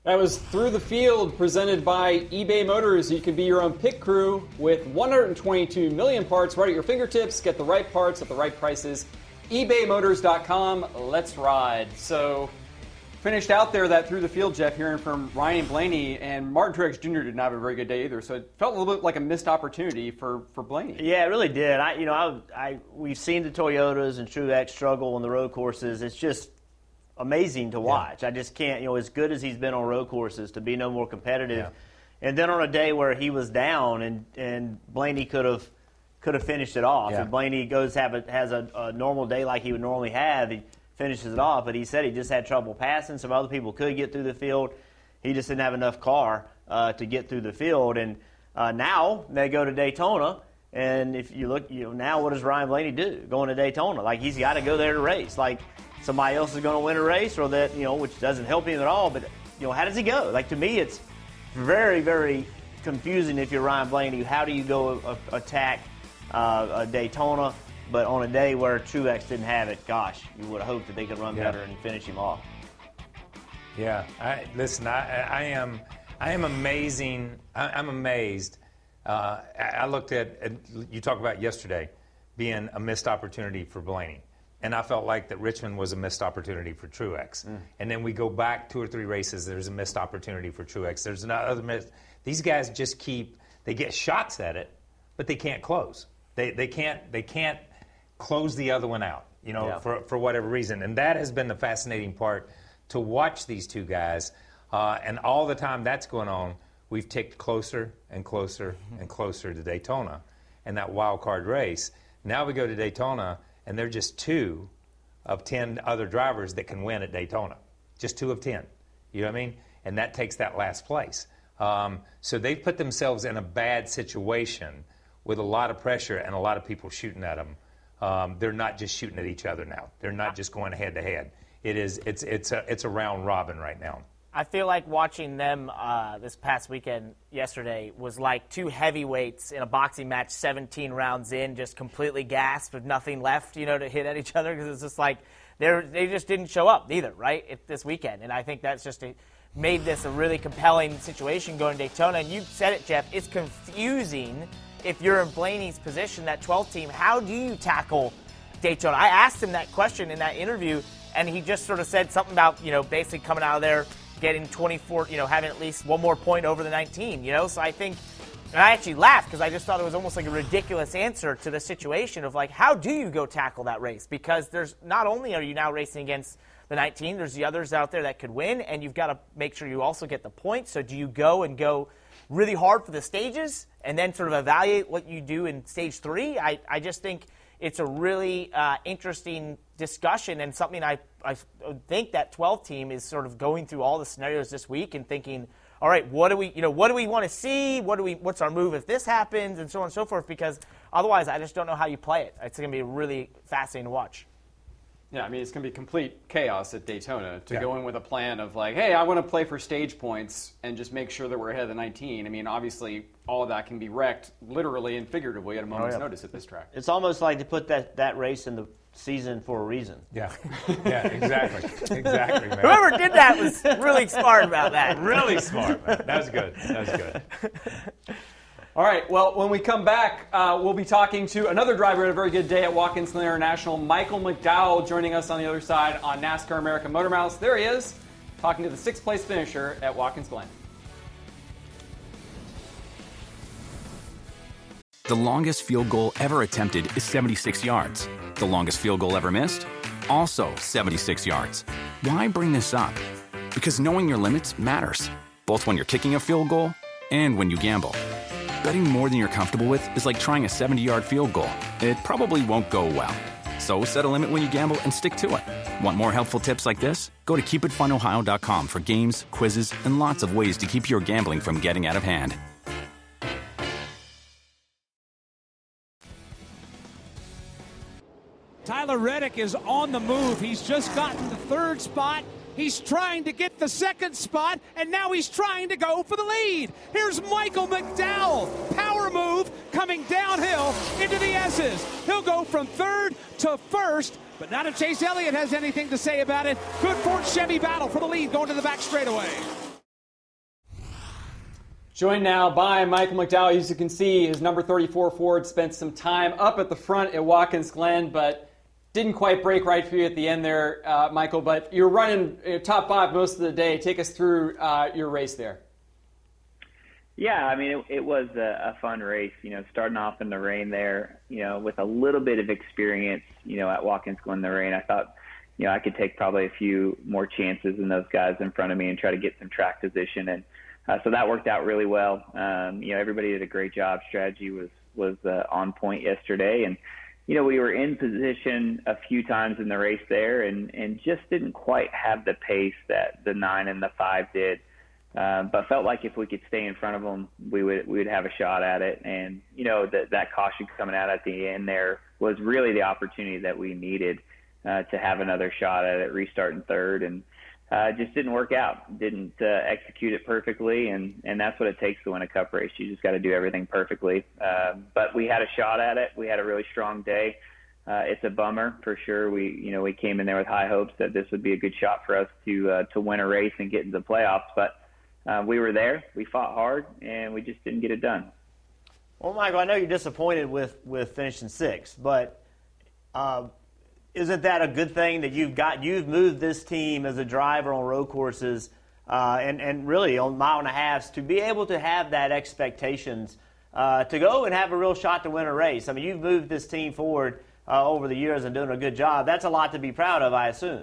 That was Through the Field, presented by eBay Motors. You can be your own pit crew with one hundred twenty-two million parts right at your fingertips. Get the right parts at the right prices. ebay motors dot com. Let's ride. So, finished out there that Through the Field, Jeff, hearing from Ryan Blaney, and Martin Truex Junior did not have a very good day either. So it felt a little bit like a missed opportunity for, for Blaney. Yeah, it really did. I, you know, I, I we've seen the Toyotas and Truex struggle on the road courses. It's just amazing to watch. Yeah. I just can't, you know, as good as he's been on road courses, to be no more competitive. Yeah. And then on a day where he was down, and, and Blaney could have could have finished it off. Yeah. And Blaney goes have a, has a, a normal day like he would normally have. He finishes it off, but he said he just had trouble passing. Some other people could get through the field. He just didn't have enough car uh, to get through the field. And uh, now they go to Daytona, and if you look, you know, now what does Ryan Blaney do going to Daytona? Like, he's got to go there to race. Like, somebody else is going to win a race, or that, you know, which doesn't help him at all. But, you know, how does he go? Like, to me, it's very, very confusing if you're Ryan Blaney. How do you go a, attack uh, a Daytona, but on a day where Truex didn't have it? Gosh, you would have hoped that they could run yeah. better and finish him off. Yeah, I, listen, I, I am, I am amazing. I, I'm amazed. Uh, I, I looked at, at you talk about yesterday being a missed opportunity for Blaney. And I felt like that Richmond was a missed opportunity for Truex. Mm. And then we go back two or three races, there's a missed opportunity for Truex. There's another miss. These guys just keep, they get shots at it, but they can't close. They they can't they can't close the other one out, you know, yeah. for, for whatever reason. And that has been the fascinating part, to watch these two guys. Uh, and all the time that's going on, we've ticked closer and closer mm-hmm. and closer to Daytona and that wild card race. Now we go to Daytona, and they're just two of ten other drivers that can win at Daytona. Just two of ten. You know what I mean? And that takes that last place. Um, so they've put themselves in a bad situation with a lot of pressure and a lot of people shooting at them. Um, they're not just shooting at each other now. They're not just going head to head. It is. It's. It's a. It's a round robin right now. I feel like watching them uh, this past weekend, yesterday, was like two heavyweights in a boxing match, seventeen rounds in, just completely gasped with nothing left, you know, to hit at each other, because it's just like they they just didn't show up either, right, it, this weekend. And I think that's just a, made this a really compelling situation going to Daytona. And you said it, Jeff, it's confusing if you're in Blaney's position, that twelfth team. How do you tackle Daytona? I asked him that question in that interview, and he just sort of said something about, you know, basically coming out of there, getting twenty-four, you know, having at least one more point over the nineteen, you know? So I think, and I actually laughed because I just thought it was almost like a ridiculous answer to the situation of, like, how do you go tackle that race? Because there's, not only are you now racing against the nineteen, there's the others out there that could win, and you've got to make sure you also get the points. So do you go and go really hard for the stages and then sort of evaluate what you do in stage three? I, I just think it's a really uh, interesting discussion, and something I, I think that twelve team is sort of going through all the scenarios this week and thinking, all right, what do we, you know, what do we want to see? What do we, what's our move if this happens, and so on and so forth? Because otherwise, I just don't know how you play it. It's going to be really fascinating to watch. Yeah, I mean, it's going to be complete chaos at Daytona to Yeah. go in with a plan of like, hey, I want to play for stage points and just make sure that we're ahead of the nineteen. I mean, obviously, all of that can be wrecked literally and figuratively at a moment's Oh, yeah. notice at this track. It's almost like they put that, that race in the season for a reason. Yeah, yeah, exactly, exactly, man. Whoever did that was really smart about that. Really smart, man. That was good. That was good. All right, well, when we come back, uh, we'll be talking to another driver at a very good day at Watkins Glen International, Michael McDowell, joining us on the other side on NASCAR American Motor Mouths. There he is, talking to the sixth place finisher at Watkins Glen. The longest field goal ever attempted is seventy-six yards. The longest field goal ever missed? Also seventy-six yards. Why bring this up? Because knowing your limits matters, both when you're kicking a field goal and when you gamble. Betting more than you're comfortable with is like trying a seventy-yard field goal. It probably won't go well. So set a limit when you gamble and stick to it. Want more helpful tips like this? Go to keep it fun ohio dot com for games, quizzes, and lots of ways to keep your gambling from getting out of hand. Tyler Reddick is on the move. He's just gotten the third spot. He's trying to get the second spot, and now he's trying to go for the lead. Here's Michael McDowell. Power move coming downhill into the S's. He'll go from third to first, but not if Chase Elliott has anything to say about it. Good Ford Chevy battle for the lead going to the back straightaway. Joined now by Michael McDowell. As you can see, his number thirty-four Ford spent some time up at the front at Watkins Glen, but didn't quite break right for you at the end there, uh, Michael. But you're running uh, top five most of the day. Take us through uh, your race there. Yeah, I mean, it, it was a, a fun race, you know, starting off in the rain there, you know, with a little bit of experience, you know, at Watkins Glen in the rain. I thought, you know, I could take probably a few more chances than those guys in front of me and try to get some track position. And uh, so that worked out really well. Um, you know, everybody did a great job. Strategy was, was uh, on point yesterday. And, you know, we were in position a few times in the race there and, and just didn't quite have the pace that the nine and the five did. Um, but felt like if we could stay in front of them, we would we would have a shot at it. And, you know, that that caution coming out at the end there was really the opportunity that we needed uh, to have another shot at it, restarting third. And uh, just didn't work out, didn't uh, execute it perfectly. And, and that's what it takes to win a cup race. You just got to do everything perfectly. Um, but we had a shot at it. We had a really strong day. Uh, it's a bummer for sure. We, you know, we came in there with high hopes that this would be a good shot for us to uh, to win a race and get into the playoffs. But Uh, we were there, we fought hard, and we just didn't get it done. Well, Michael, I know you're disappointed with, with finishing sixth, but uh, isn't that a good thing that you've got? You've moved this team as a driver on road courses uh, and, and really on mile and a halves to be able to have that expectations uh, to go and have a real shot to win a race. I mean, you've moved this team forward uh, over the years and doing a good job. That's a lot to be proud of, I assume.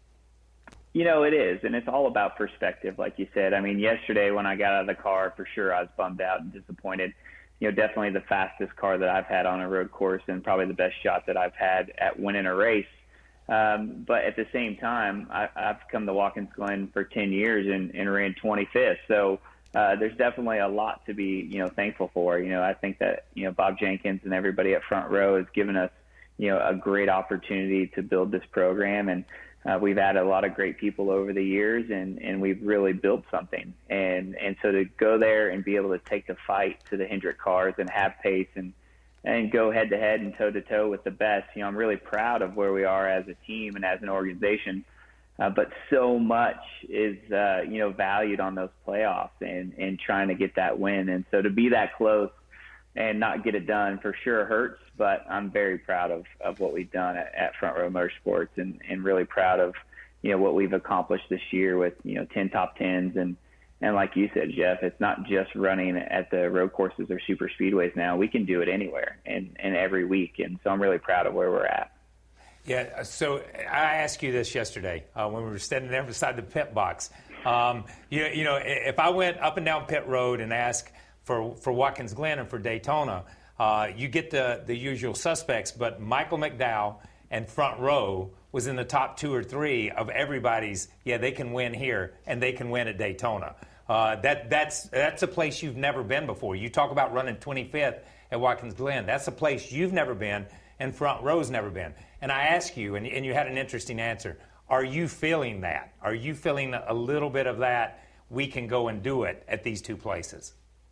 You know, it is, and it's all about perspective, like you said. I mean, yesterday when I got out of the car, for sure I was bummed out and disappointed. You know, definitely the fastest car that I've had on a road course and probably the best shot that I've had at winning a race. Um, but at the same time, I, I've come to Watkins Glen for ten years and, and ran twenty-fifth. So uh, there's definitely a lot to be, you know, thankful for. You know, I think that, you know, Bob Jenkins and everybody at Front Row has given us, you know, a great opportunity to build this program. And Uh, we've added a lot of great people over the years, and, and we've really built something. And and so to go there and be able to take the fight to the Hendrick cars and have pace and and go head-to-head and toe-to-toe with the best, you know, I'm really proud of where we are as a team and as an organization. Uh, but so much is, uh, you know, valued on those playoffs and, and trying to get that win. And so to be that close and not get it done for sure hurts, but I'm very proud of, of what we've done at, at Front Row Motorsports and, and really proud of, you know, what we've accomplished this year with, you know, ten top tens. And, and like you said, Jeff, it's not just running at the road courses or super speedways now. We can do it anywhere and, and every week. And so I'm really proud of where we're at. Yeah, so I asked you this yesterday uh, when we were standing there beside the pit box. Um, you, you know, if I went up and down pit road and asked for, for Watkins Glen and for Daytona, uh, you get the, the usual suspects, but Michael McDowell and Front Row was in the top two or three of everybody's, yeah, they can win here and they can win at Daytona. Uh, that that's that's a place you've never been before. You talk about running twenty-fifth at Watkins Glen. That's a place you've never been and Front Row's never been. And I ask you, and, and you had an interesting answer, are you feeling that? Are you feeling a little bit of that, we can go and do it at these two places?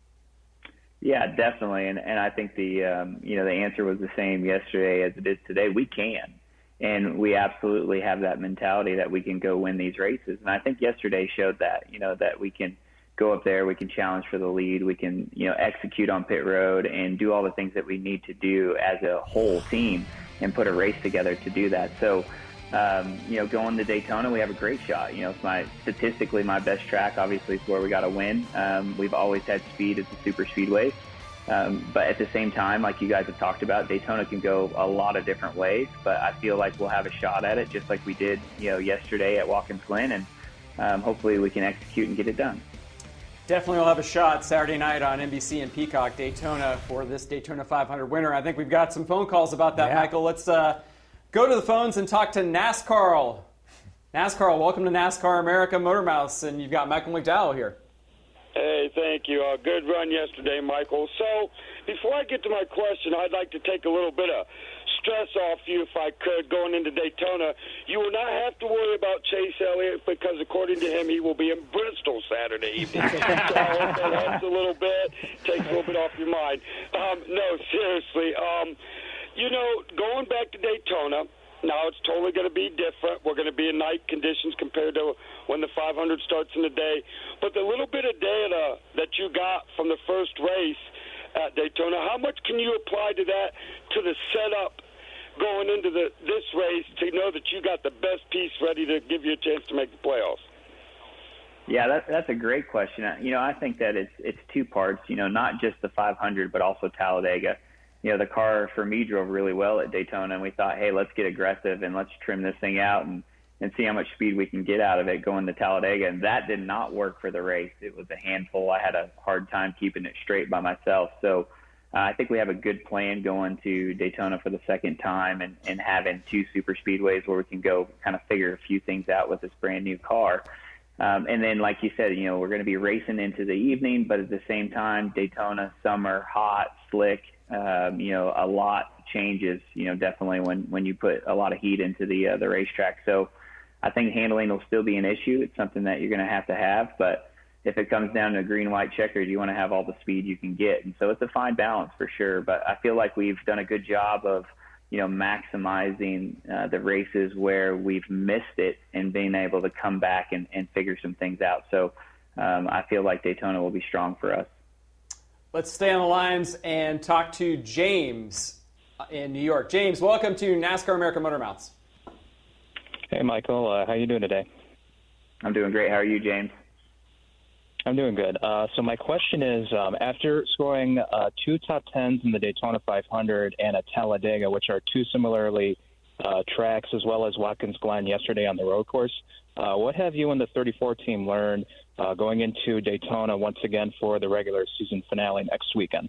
Yeah, definitely. And, and I think the, um, you know, the answer was the same yesterday as it is today. We can. And we absolutely have that mentality that we can go win these races. And I think yesterday showed that, you know, that we can go up there, we can challenge for the lead, we can, you know, execute on pit road and do all the things that we need to do as a whole team and put a race together to do that. So, um, you know, going to Daytona, we have a great shot. You know, it's my statistically my best track. Obviously, it's where we got to win. Um, we've always had speed at the super speedways. Um, but at the same time, like you guys have talked about, Daytona can go a lot of different ways. But I feel like we'll have a shot at it, just like we did, you know, yesterday at Watkins Glen, and um, hopefully we can execute and get it done. Definitely will have a shot Saturday night on N B C and Peacock, Daytona, for this Daytona five hundred winner. I think we've got some phone calls about that, yeah. Michael. Let's uh, go to the phones and talk to NASCAR. NASCAR, welcome to NASCAR America Motor Mouths, and you've got Michael McDowell here. Hey, thank you. Uh, good run yesterday, Michael. So before I get to my question, I'd like to take a little bit of stress off you, if I could, going into Daytona. You will not have to worry about Chase Elliott because, according to him, he will be in Bristol Saturday evening. So I hope that helps a little bit, takes a little bit off your mind. Um, no, seriously. Um, you know, going back to Daytona, Now it's totally going to be different. We're going to be in night conditions compared to when the five hundred starts in the day. But the little bit of data that you got from the first race at Daytona, how much can you apply to that, to the setup going into the, this race, to know that you got the best piece ready to give you a chance to make the playoffs? Yeah, that, that's a great question. You know, I think that it's it's two parts, you know, not just the five hundred, but also Talladega. You know, the car for me drove really well at Daytona, and we thought, hey, let's get aggressive and let's trim this thing out and, and see how much speed we can get out of it going to Talladega. And that did not work for the race. It was a handful. I had a hard time keeping it straight by myself. So uh, I think we have a good plan going to Daytona for the second time and, and having two super speedways where we can go kind of figure a few things out with this brand new car. Um, and then, like you said, you know, we're going to be racing into the evening, but at the same time, Daytona, summer, hot, slick, um, you know, a lot changes, you know, definitely when, when you put a lot of heat into the, uh, the racetrack. So I think handling will still be an issue. It's something that you're going to have to have, but if it comes down to a green, white checkered, you want to have all the speed you can get. And so it's a fine balance for sure, but I feel like we've done a good job of, you know, maximizing uh, the races where we've missed it and being able to come back and, and figure some things out. So um, I feel like Daytona will be strong for us. Let's stay on the lines and talk to James in New York. James, welcome to NASCAR American Motor Mouths. Hey, Michael. Uh, how you doing today? I'm doing great. How are you, James? I'm doing good. Uh, so my question is, um, after scoring uh, two top tens in the Daytona five hundred and at Talladega, which are two similarly uh, tracks, as well as Watkins Glen yesterday on the road course, uh, what have you and the thirty-four team learned uh, going into Daytona once again for the regular season finale next weekend?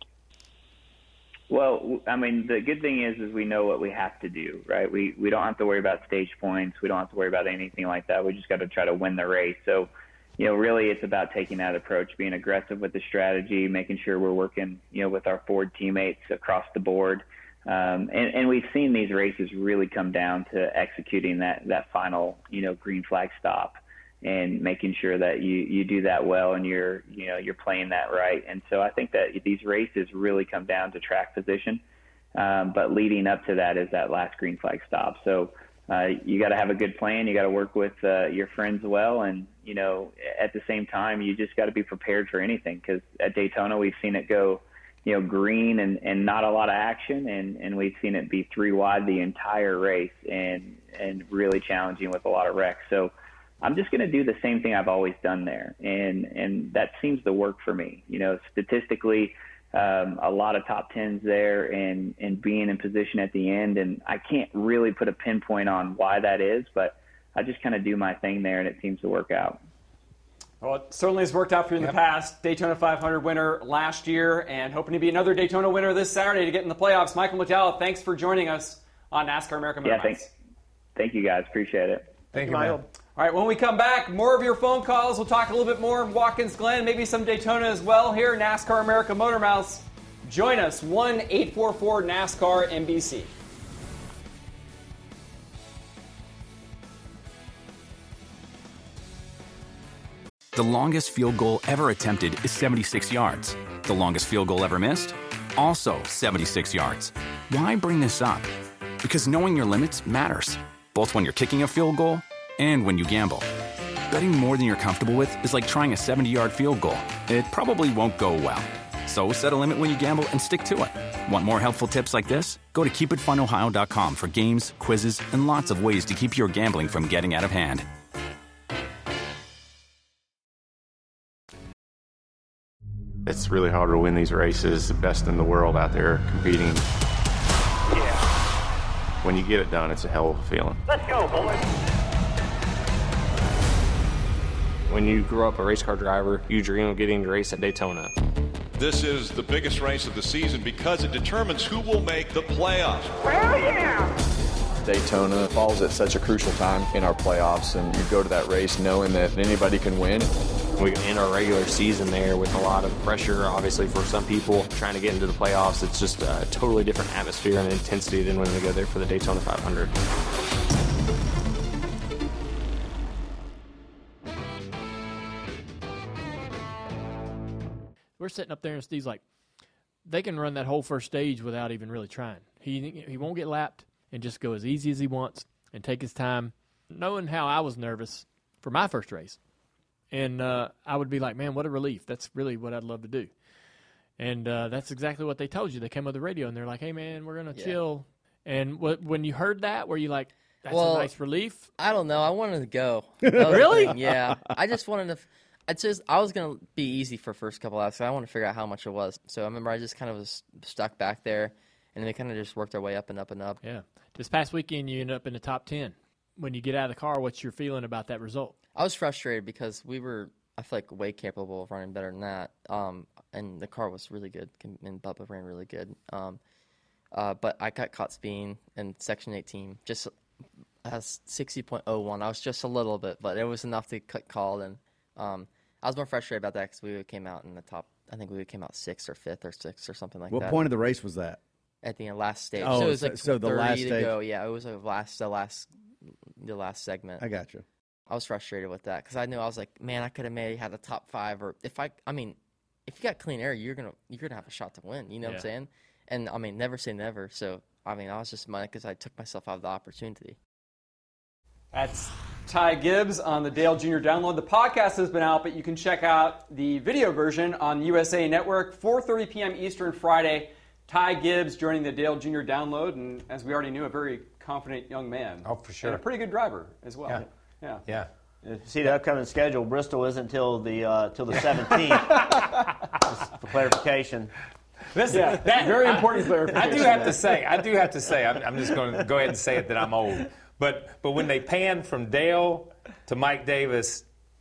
Well, I mean, the good thing is, is we know what we have to do, right? We we don't have to worry about stage points. We don't have to worry about anything like that. We just got to try to win the race. So, you know, really it's about taking that approach, being aggressive with the strategy, making sure we're working, you know, with our Ford teammates across the board. Um, and, and we've seen these races really come down to executing that, that final, you know, green flag stop and making sure that you, you do that well and you're, you know, you're playing that right. And so I think that these races really come down to track position. Um, but leading up to that is that last green flag stop. So uh, you got to have a good plan. You got to work with uh, your friends well. And, you know, at the same time, you just got to be prepared for anything, because at Daytona, we've seen it go, you know, green and, and not a lot of action. And, and we've seen it be three wide the entire race and, and really challenging with a lot of wrecks. So I'm just going to do the same thing I've always done there. And, and that seems to work for me. You know, statistically, um, a lot of top tens there and, and being in position at the end. And I can't really put a pinpoint on why that is, but I just kind of do my thing there and it seems to work out. Well, it certainly has worked out for you in yep. the past. Daytona five hundred winner last year and hoping to be another Daytona winner this Saturday to get in the playoffs. Michael McDowell, thanks for joining us on NASCAR American Motor Yeah, thanks. Thank you, guys. Appreciate it. Thank, Thank you, Michael. All right, when we come back, more of your phone calls. We'll talk a little bit more Watkins Glen, maybe some Daytona as well here, NASCAR American Motor Mouths. Join us, one eight four four NASCAR N B C. The longest field goal ever attempted is seventy-six yards. The longest field goal ever missed? Also seventy-six yards. Why bring this up? Because knowing your limits matters, both when you're kicking a field goal and when you gamble. Betting more than you're comfortable with is like trying a seventy-yard field goal. It probably won't go well. So set a limit when you gamble and stick to it. Want more helpful tips like this? Go to keep it fun ohio dot com for games, quizzes, and lots of ways to keep your gambling from getting out of hand. It's really hard to win these races. The best in the world out there competing. Yeah. When you get it done, it's a hell of a feeling. Let's go, boys. When you grow up a race car driver, you dream of getting to race at Daytona. This is the biggest race of the season because it determines who will make the playoffs. Hell yeah! Daytona falls at such a crucial time in our playoffs, and you go to that race knowing that anybody can win. We end our regular season there with a lot of pressure, obviously, for some people trying to get into the playoffs. It's just a totally different atmosphere and intensity than when they go there for the Daytona five hundred. We're sitting up there, and Steve's like, they can run that whole first stage without even really trying. He he won't get lapped. and just go as easy as he wants and take his time, knowing how I was nervous for my first race. And uh, I would be like, man, what a relief. That's really what I'd love to do. And uh, that's exactly what they told you. They came on the radio, and they're like, hey, man, we're going to Yeah. chill. And wh- when you heard that, were you like, that's well, a nice relief? I don't know. I wanted to go. That was the Really? thing, yeah. I just wanted to f- – I just I was going to be easy for the first couple hours, so I wanted to figure out how much it was. So I remember I just kind of was stuck back there, and they kind of just worked our way up and up and up. Yeah. This past weekend, you ended up in the top ten. When you get out of the car, what's your feeling about that result? I was frustrated because we were, I feel like, way capable of running better than that. Um, and the car was really good, and Bubba ran really good. Um, uh, but I got caught speeding in Section eighteen, just has sixty point oh one. I was just a little bit, but it was enough to cut call. And um, I was more frustrated about that because we came out in the top. I think we came out sixth or fifth or sixth or something like what that. What point of the race was that? At the last stage. Oh, so it was so, like so the thirty last to stage. go. Yeah, it was the last, the last, the last segment. I got you. I was frustrated with that because I knew I was like, man, I could have maybe had a top five, or if I, I mean, if you got clean air, you're gonna you're gonna have a shot to win. You know what Yeah. I'm saying? And I mean, never say never. So I mean, I was just mad because I took myself out of the opportunity. That's Ty Gibbs on the Dale Junior Download. The podcast has been out, but you can check out the video version on U S A Network, four thirty p.m. Eastern Friday. Ty Gibbs joining the Dale Junior Download, and as we already knew, a very confident young man. Oh, for sure. And a pretty good driver as well. Yeah. Yeah. Yeah. See, the upcoming schedule, Bristol isn't until the uh, till the seventeenth. Just for clarification. Listen, Yeah, that, very I- important clarification. I do have to say, I do have to say, I'm, I'm just going to go ahead and say it that I'm old. But but when they panned from Dale to Mike Davis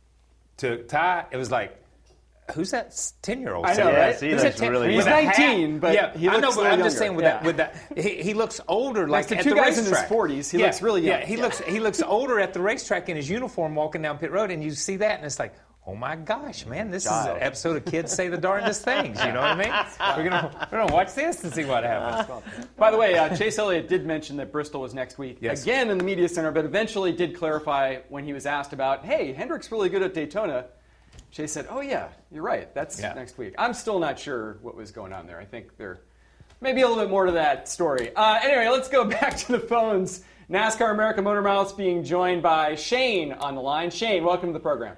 to Ty, it was like, who's that ten-year-old? I know, Yeah, right? see, Who's that's that ten- really He's with a nineteen, hat. but yeah, he I know, looks a but little I'm just saying younger. with Yeah. that, with that, he, he looks older. Next Like to at two the guys in his racetrack. forties, he Yeah, looks really young. Yeah, he Yeah. looks he looks older at the racetrack in his uniform, walking down pit road, and you see that, and it's like, oh my gosh, man, this Child. is an episode of Kids Say the Darndest Things. You know what I mean? We're gonna we're gonna watch this and see what happens. By the way, uh, Chase Elliott did mention that Bristol was next week. Yes. Again in the media center, but eventually did clarify when he was asked about, hey, Hendrick's really good at Daytona. Chase said, oh, yeah, you're right. That's Yeah. next week. I'm still not sure what was going on there. I think there may be a little bit more to that story. Uh, anyway, let's go back to the phones. NASCAR America Motor Mouths being joined by Shane on the line. Shane, welcome to the program.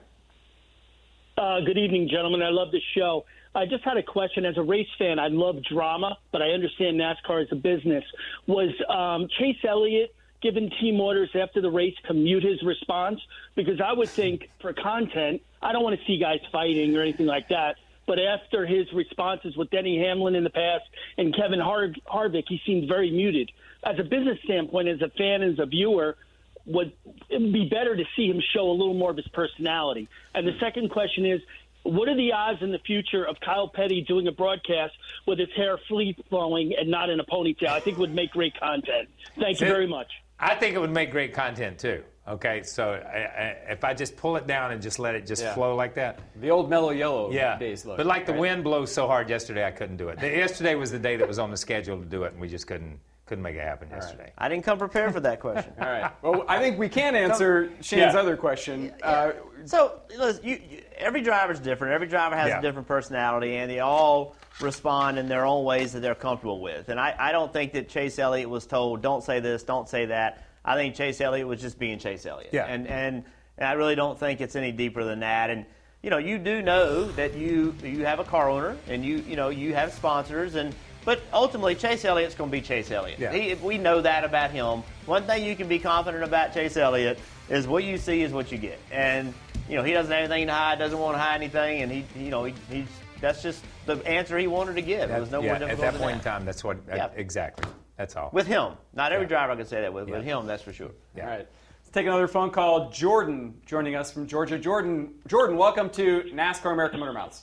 Uh, good evening, gentlemen. I love the show. I just had a question. As a race fan, I love drama, but I understand NASCAR is a business. Was um, Chase Elliott given team orders after the race to mute his response? Because I would think for content, I don't want to see guys fighting or anything like that. But after his responses with Denny Hamlin in the past and Kevin Har- Harvick, he seemed very muted. As a business standpoint, as a fan, as a viewer, would it would be better to see him show a little more of his personality. And the second question is, what are the odds in the future of Kyle Petty doing a broadcast with his hair free-flowing and not in a ponytail? I think it would make great content. Thank you See, very much. I think it would make great content too. Okay, so I, I, if I just pull it down and just let it just Yeah. flow like that. The old mellow yellow Yeah, days look. but like the right? wind blows so hard yesterday, I couldn't do it. The- Yesterday was the day that was on the schedule to do it, and we just couldn't couldn't make it happen yesterday. I didn't come prepared for that question. All right. Well, I think we can answer Shane's Yeah. other question. Uh, So, listen, you, you, every driver's different. Every driver has Yeah. a different personality, and they all respond in their own ways that they're comfortable with. And I, I don't think that Chase Elliott was told, don't say this, don't say that. I think Chase Elliott was just being Chase Elliott. Yeah. And, and, and I really don't think it's any deeper than that. And, you know, you do know that you you have a car owner, and you you know you have sponsors, and but ultimately Chase Elliott's going to be Chase Elliott. Yeah. He, we know that about him. One thing you can be confident about Chase Elliott is what you see is what you get. And you know, he doesn't have anything to hide, doesn't want to hide anything, and he, you know, he, he's that's just the answer he wanted to give. It was no yeah, more difficult at that than point in that. time, that's what Yeah. exactly. That's all. With him, not every Yeah. driver can say that with. With Yeah. him, that's for sure. Yeah. All right. Let's take another phone call. Jordan joining us from Georgia. Jordan, Jordan, welcome to NASCAR American Motor Mouths.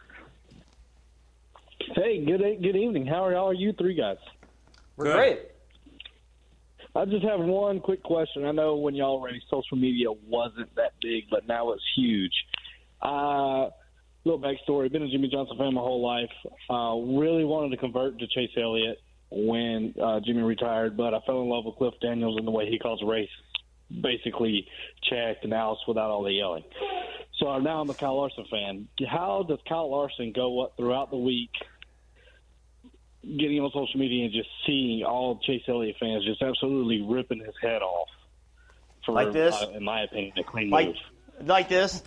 Hey, good good evening. How are, how are you three guys? We're Good. great. I just have one quick question. I know when y'all were ready, social media wasn't that big, but now it's huge. Uh, little backstory. Been a Jimmy Johnson fan my whole life. Uh, really wanted to convert to Chase Elliott when uh, Jimmy retired, but I fell in love with Cliff Daniels and the way he calls a race. Basically checked and outs without all the yelling. So now I'm a Kyle Larson fan. How does Kyle Larson go up throughout the week getting on social media and just seeing all Chase Elliott fans just absolutely ripping his head off. For, Like this? Uh, in my opinion, a clean Like, move. like this?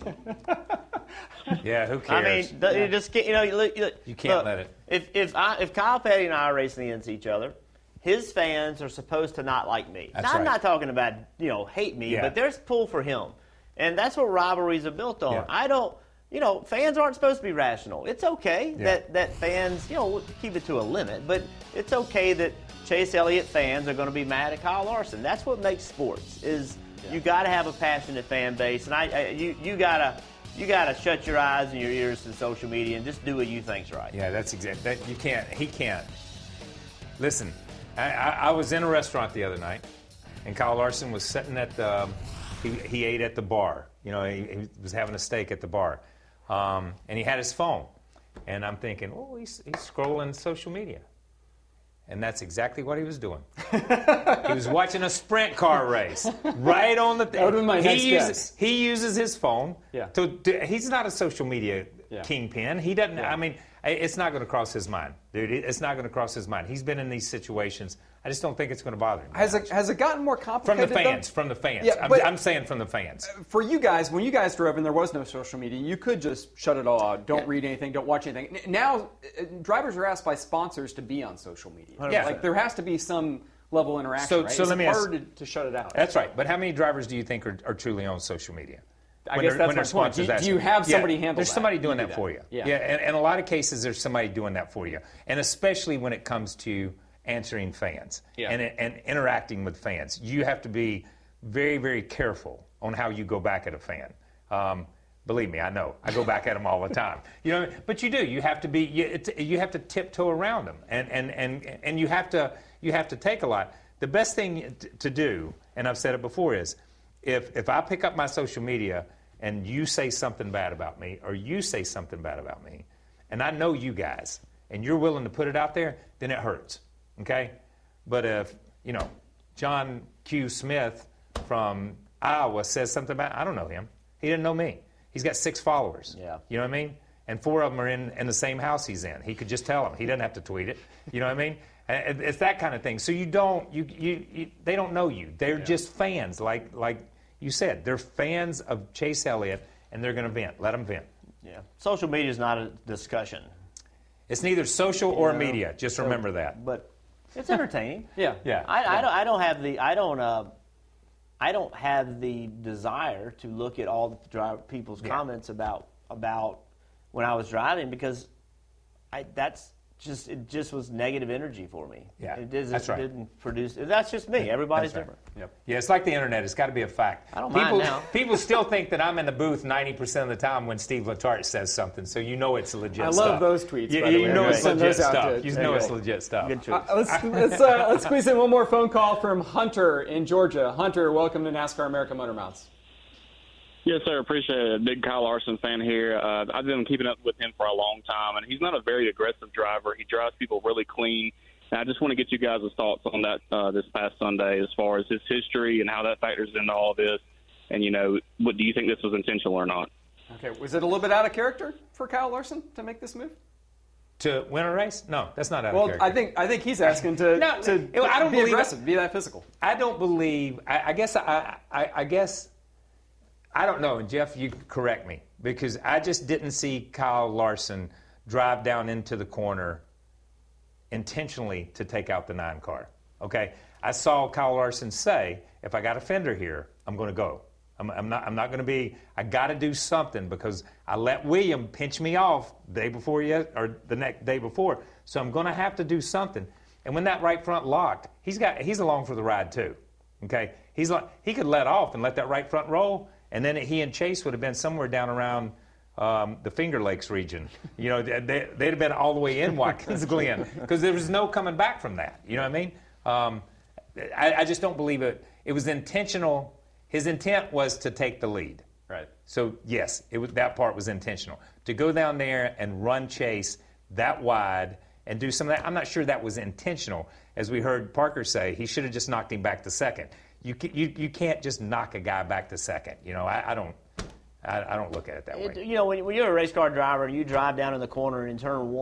Yeah, who I cares? mean, the, you just get, you know, you, look, you, look, You can't look, let it. If if I, if Kyle Petty and I are racing against each other, his fans are supposed to not like me. That's now, I'm right. not talking about you know hate me, Yeah. but there's pull for him, and that's what rivalries are built on. Yeah. I don't. You know, fans aren't supposed to be rational. It's okay Yeah. that, that fans, you know, keep it to a limit, but it's okay that Chase Elliott fans are going to be mad at Kyle Larson. That's what makes sports. Is you got to have a passionate fan base, and I, I you you gotta you gotta shut your eyes and your ears to social media and just do what you think's right. Yeah, that's exactly. That you can't. He can't. Listen, I, I, I was in a restaurant the other night, and Kyle Larson was sitting at the. He, he ate at the bar. You know, he, he was having a steak at the bar, um, and he had his phone, and I'm thinking, oh, he's he's scrolling social media. And that's exactly what he was doing. He was watching a sprint car race right on the. Th- That would've been my he next uses guess. he uses his phone. Yeah. To, to, he's not a social media Yeah. kingpin. He doesn't. Yeah. I mean, it's not going to cross his mind, dude. It's not going to cross his mind. He's been in these situations. I just don't think it's going to bother him. Has it has it gotten more From complicated? the fans. though? From the fans. Yeah, I'm, but- I'm saying from the fans. For you guys, when you guys drove and there was no social media, you could just shut it all out. Don't Yeah. read anything. Don't watch anything. N- Now, uh, drivers are asked by sponsors to be on social media. Yeah. Like there has to be some level of interaction. So- right? so it's let me ask- hard to, to shut it out. That's right. But how many drivers do you think are, are truly on social media? I When guess they're- that's when my their point. Do, sponsors ask do you them. have Yeah, somebody handle There's that? somebody doing You do that for you. Yeah. Yeah, and, and a lot of cases there's somebody doing that for you, and especially when it comes to answering fans Yeah. and and interacting with fans, you have to be very very careful on how you go back at a fan. Um, believe me, I know. I go back at them all the time. You know, but you do. You have to be. You, it's, you have to tiptoe around them, and and and and you have to you have to take a lot. The best thing t- to do, and I've said it before, is if if I pick up my social media and you say something bad about me, or you say something bad about me, and I know you guys, and you're willing to put it out there, then it hurts, okay? But if, you know, John Q. Smith from Iowa says something about, I don't know him. He didn't know me. He's got six followers. Yeah. You know what I mean? And four of them are in, in the same house he's in. He could just tell them. He doesn't have to tweet it. You know what I mean? And it's that kind of thing. So you don't, you, you, you they don't know you. They're Yeah. just fans, like like you said. They're fans of Chase Elliott, and they're going to vent. Let them vent. Yeah. Social media is not a discussion. It's neither social or You know, media. Just so- remember that. But it's entertaining. Yeah. Yeah. I, I don't. I don't have the. I don't. Uh, I don't have the desire to look at all the driver, people's Yeah. comments about about when I was driving because I that's just it just was negative energy for me. Yeah, It didn't, that's right. didn't produce. That's just me. Everybody's That's right. different. Yep. Yeah, it's like the internet. It's got to be a fact. I don't people, mind now. People still think that I'm in the booth ninety percent of the time when Steve Letarte says something, so you know it's legit I stuff. love those tweets, You, by the you way. know I'm it's gonna send legit those out stuff. to- You there know you it's go. legit stuff. Good Uh, let's let's, uh, let's squeeze in one more phone call from Hunter in Georgia. Hunter, welcome to NASCAR America Motor Mouths. Yes, sir. Appreciate it. Big Kyle Larson fan here. Uh, I've been keeping up with him for a long time, and he's not a very aggressive driver. He drives people really clean. And I just want to get you guys' thoughts on that uh, this past Sunday as far as his history and how that factors into all of this. And, you know, what do you think this was intentional or not? Okay, was it a little bit out of character for Kyle Larson to make this move? To win a race? No, that's not out Well, of character. I think I think he's asking to, No, to I don't be believe aggressive, be that physical. I don't believe. I, I guess. I, I, I guess. I don't know, and Jeff, you correct me because I just didn't see Kyle Larson drive down into the corner intentionally to take out the nine car. Okay, I saw Kyle Larson say, "If I got a fender here, I'm going to go. I'm, I'm not. I'm not going to be. I got to do something because I let William pinch me off the day before yet or the next day before. So I'm going to have to do something." And when that right front locked, he's got. He's along for the ride too. Okay, he's like he could let off and let that right front roll, and then he and Chase would have been somewhere down around um, the Finger Lakes region. You know, they, they'd have been all the way in Watkins Glen because there was no coming back from that. You know what I mean? Um, I, I just don't believe it. It was intentional. His intent was to take the lead. Right. So yes, it was, that part was intentional. To go down there and run Chase that wide and do some of that, I'm not sure that was intentional. As we heard Parker say, he should have just knocked him back to second. You you you can't just knock a guy back to second. You know, I, I don't I, I don't look at it that way. It, you know, when, when you're a race car driver and you drive down in the corner in turn one,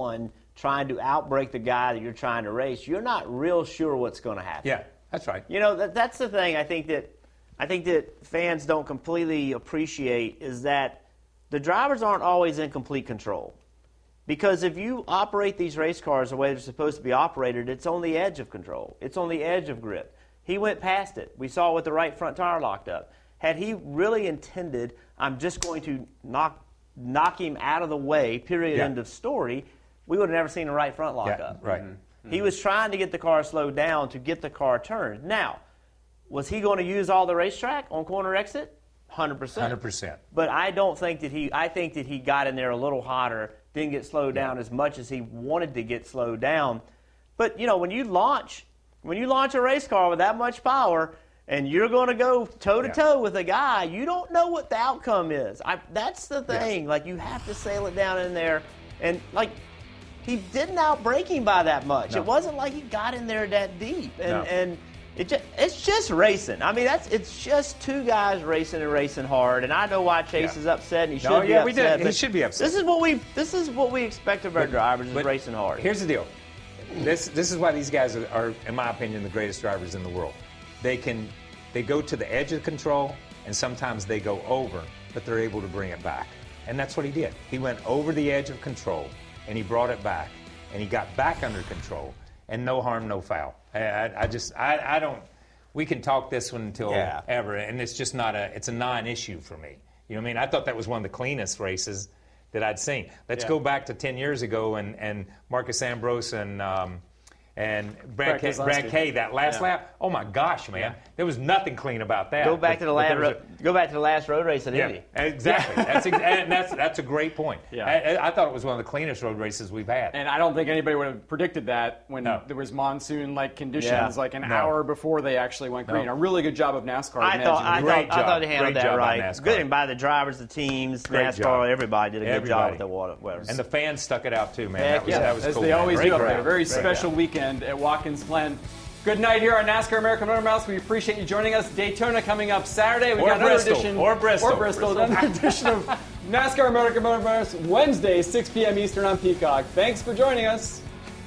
trying to outbreak the guy that you're trying to race, you're not real sure what's going to happen. Yeah, that's right. You know, that, that's the thing I think that I think that fans don't completely appreciate is that the drivers aren't always in complete control. Because if you operate these race cars the way they're supposed to be operated, it's on the edge of control. It's on the edge of grip. He went past it. We saw with the right front tire locked up. Had he really intended, I'm just going to knock knock him out of the way, period, Yeah. end of story, we would have never seen a right front lock Yeah, up. right. Mm-hmm. He was trying to get the car slowed down to get the car turned. Now, was he going to use all the racetrack on corner exit? one hundred percent. one hundred percent. But I don't think that he I think that he got in there a little hotter, didn't get slowed down as much as he wanted to get slowed down. But, you know, when you launch when you launch a race car with that much power and you're going to go toe-to-toe with a guy, you don't know what the outcome is. I, that's the thing. Yeah. Like, you have to sail it down in there. And, like, he didn't outbreak him by that much. No. It wasn't like he got in there that deep. And, No. and it just, it's just racing. I mean, that's it's just two guys racing and racing hard. And I know why Chase Yeah. is upset, and he should No, be yeah, upset. we did. He but should be upset. This is what we this is what we expect of our But- drivers is but racing hard. Here's the deal. This this is why these guys are, are, in my opinion, the greatest drivers in the world. They can they go to the edge of control, and sometimes they go over, but they're able to bring it back. And that's what he did. He went over the edge of control, and he brought it back, and he got back under control, and no harm, no foul. I, I, I just I, I don't. We can talk this one until Yeah. ever, and it's just not a. It's a non-issue for me. You know what I mean? I thought that was one of the cleanest races that I'd seen. Let's Yeah. go back to ten years ago and, and Marcus Ambrose and um, and Brad, Brad K, Brad Keselowski. K, that last Yeah. lap. Oh my gosh, man! Yeah. There was nothing clean about that. Go back to the But- but last there was ro- go back to the last road race at Yeah, Indy. exactly. That's ex- and that's that's a great point. Yeah. I, I thought it was one of the cleanest road races we've had. And I don't think anybody would have predicted that when No. there was monsoon-like conditions, Yeah. like an No. hour before they actually went green. No. A really good job of NASCAR. I thought I managing thought, Great I thought job. they handled Great that job by right. NASCAR. Good, and by the drivers, the teams, Great NASCAR, job. everybody did a good Everybody. job with the water. water. And the fans stuck it out too, man. Heck that was, yeah. that was as cool. they man. always Great do up there. crowd. A very Great special crowd. weekend at Watkins Glen. Good night here on NASCAR American Motor Mouse. We appreciate you joining us. Daytona coming up Saturday. We Or got another Bristol. edition Or Bristol. Or Bristol. Another edition of NASCAR American Motor Mouse Wednesday, six p.m. Eastern on Peacock. Thanks for joining us.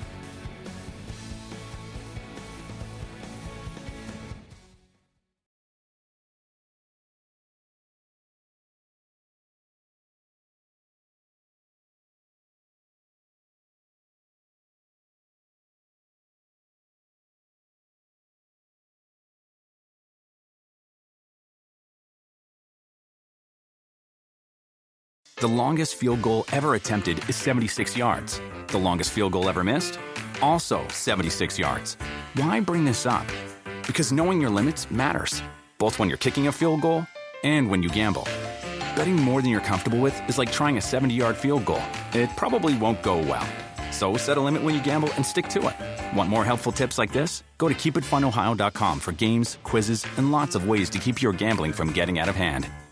The longest field goal ever attempted is seventy-six yards. The longest field goal ever missed? Also seventy-six yards. Why bring this up? Because knowing your limits matters, both when you're kicking a field goal and when you gamble. Betting more than you're comfortable with is like trying a seventy-yard field goal. It probably won't go well. So set a limit when you gamble and stick to it. Want more helpful tips like this? Go to keep it fun ohio dot com for games, quizzes, and lots of ways to keep your gambling from getting out of hand.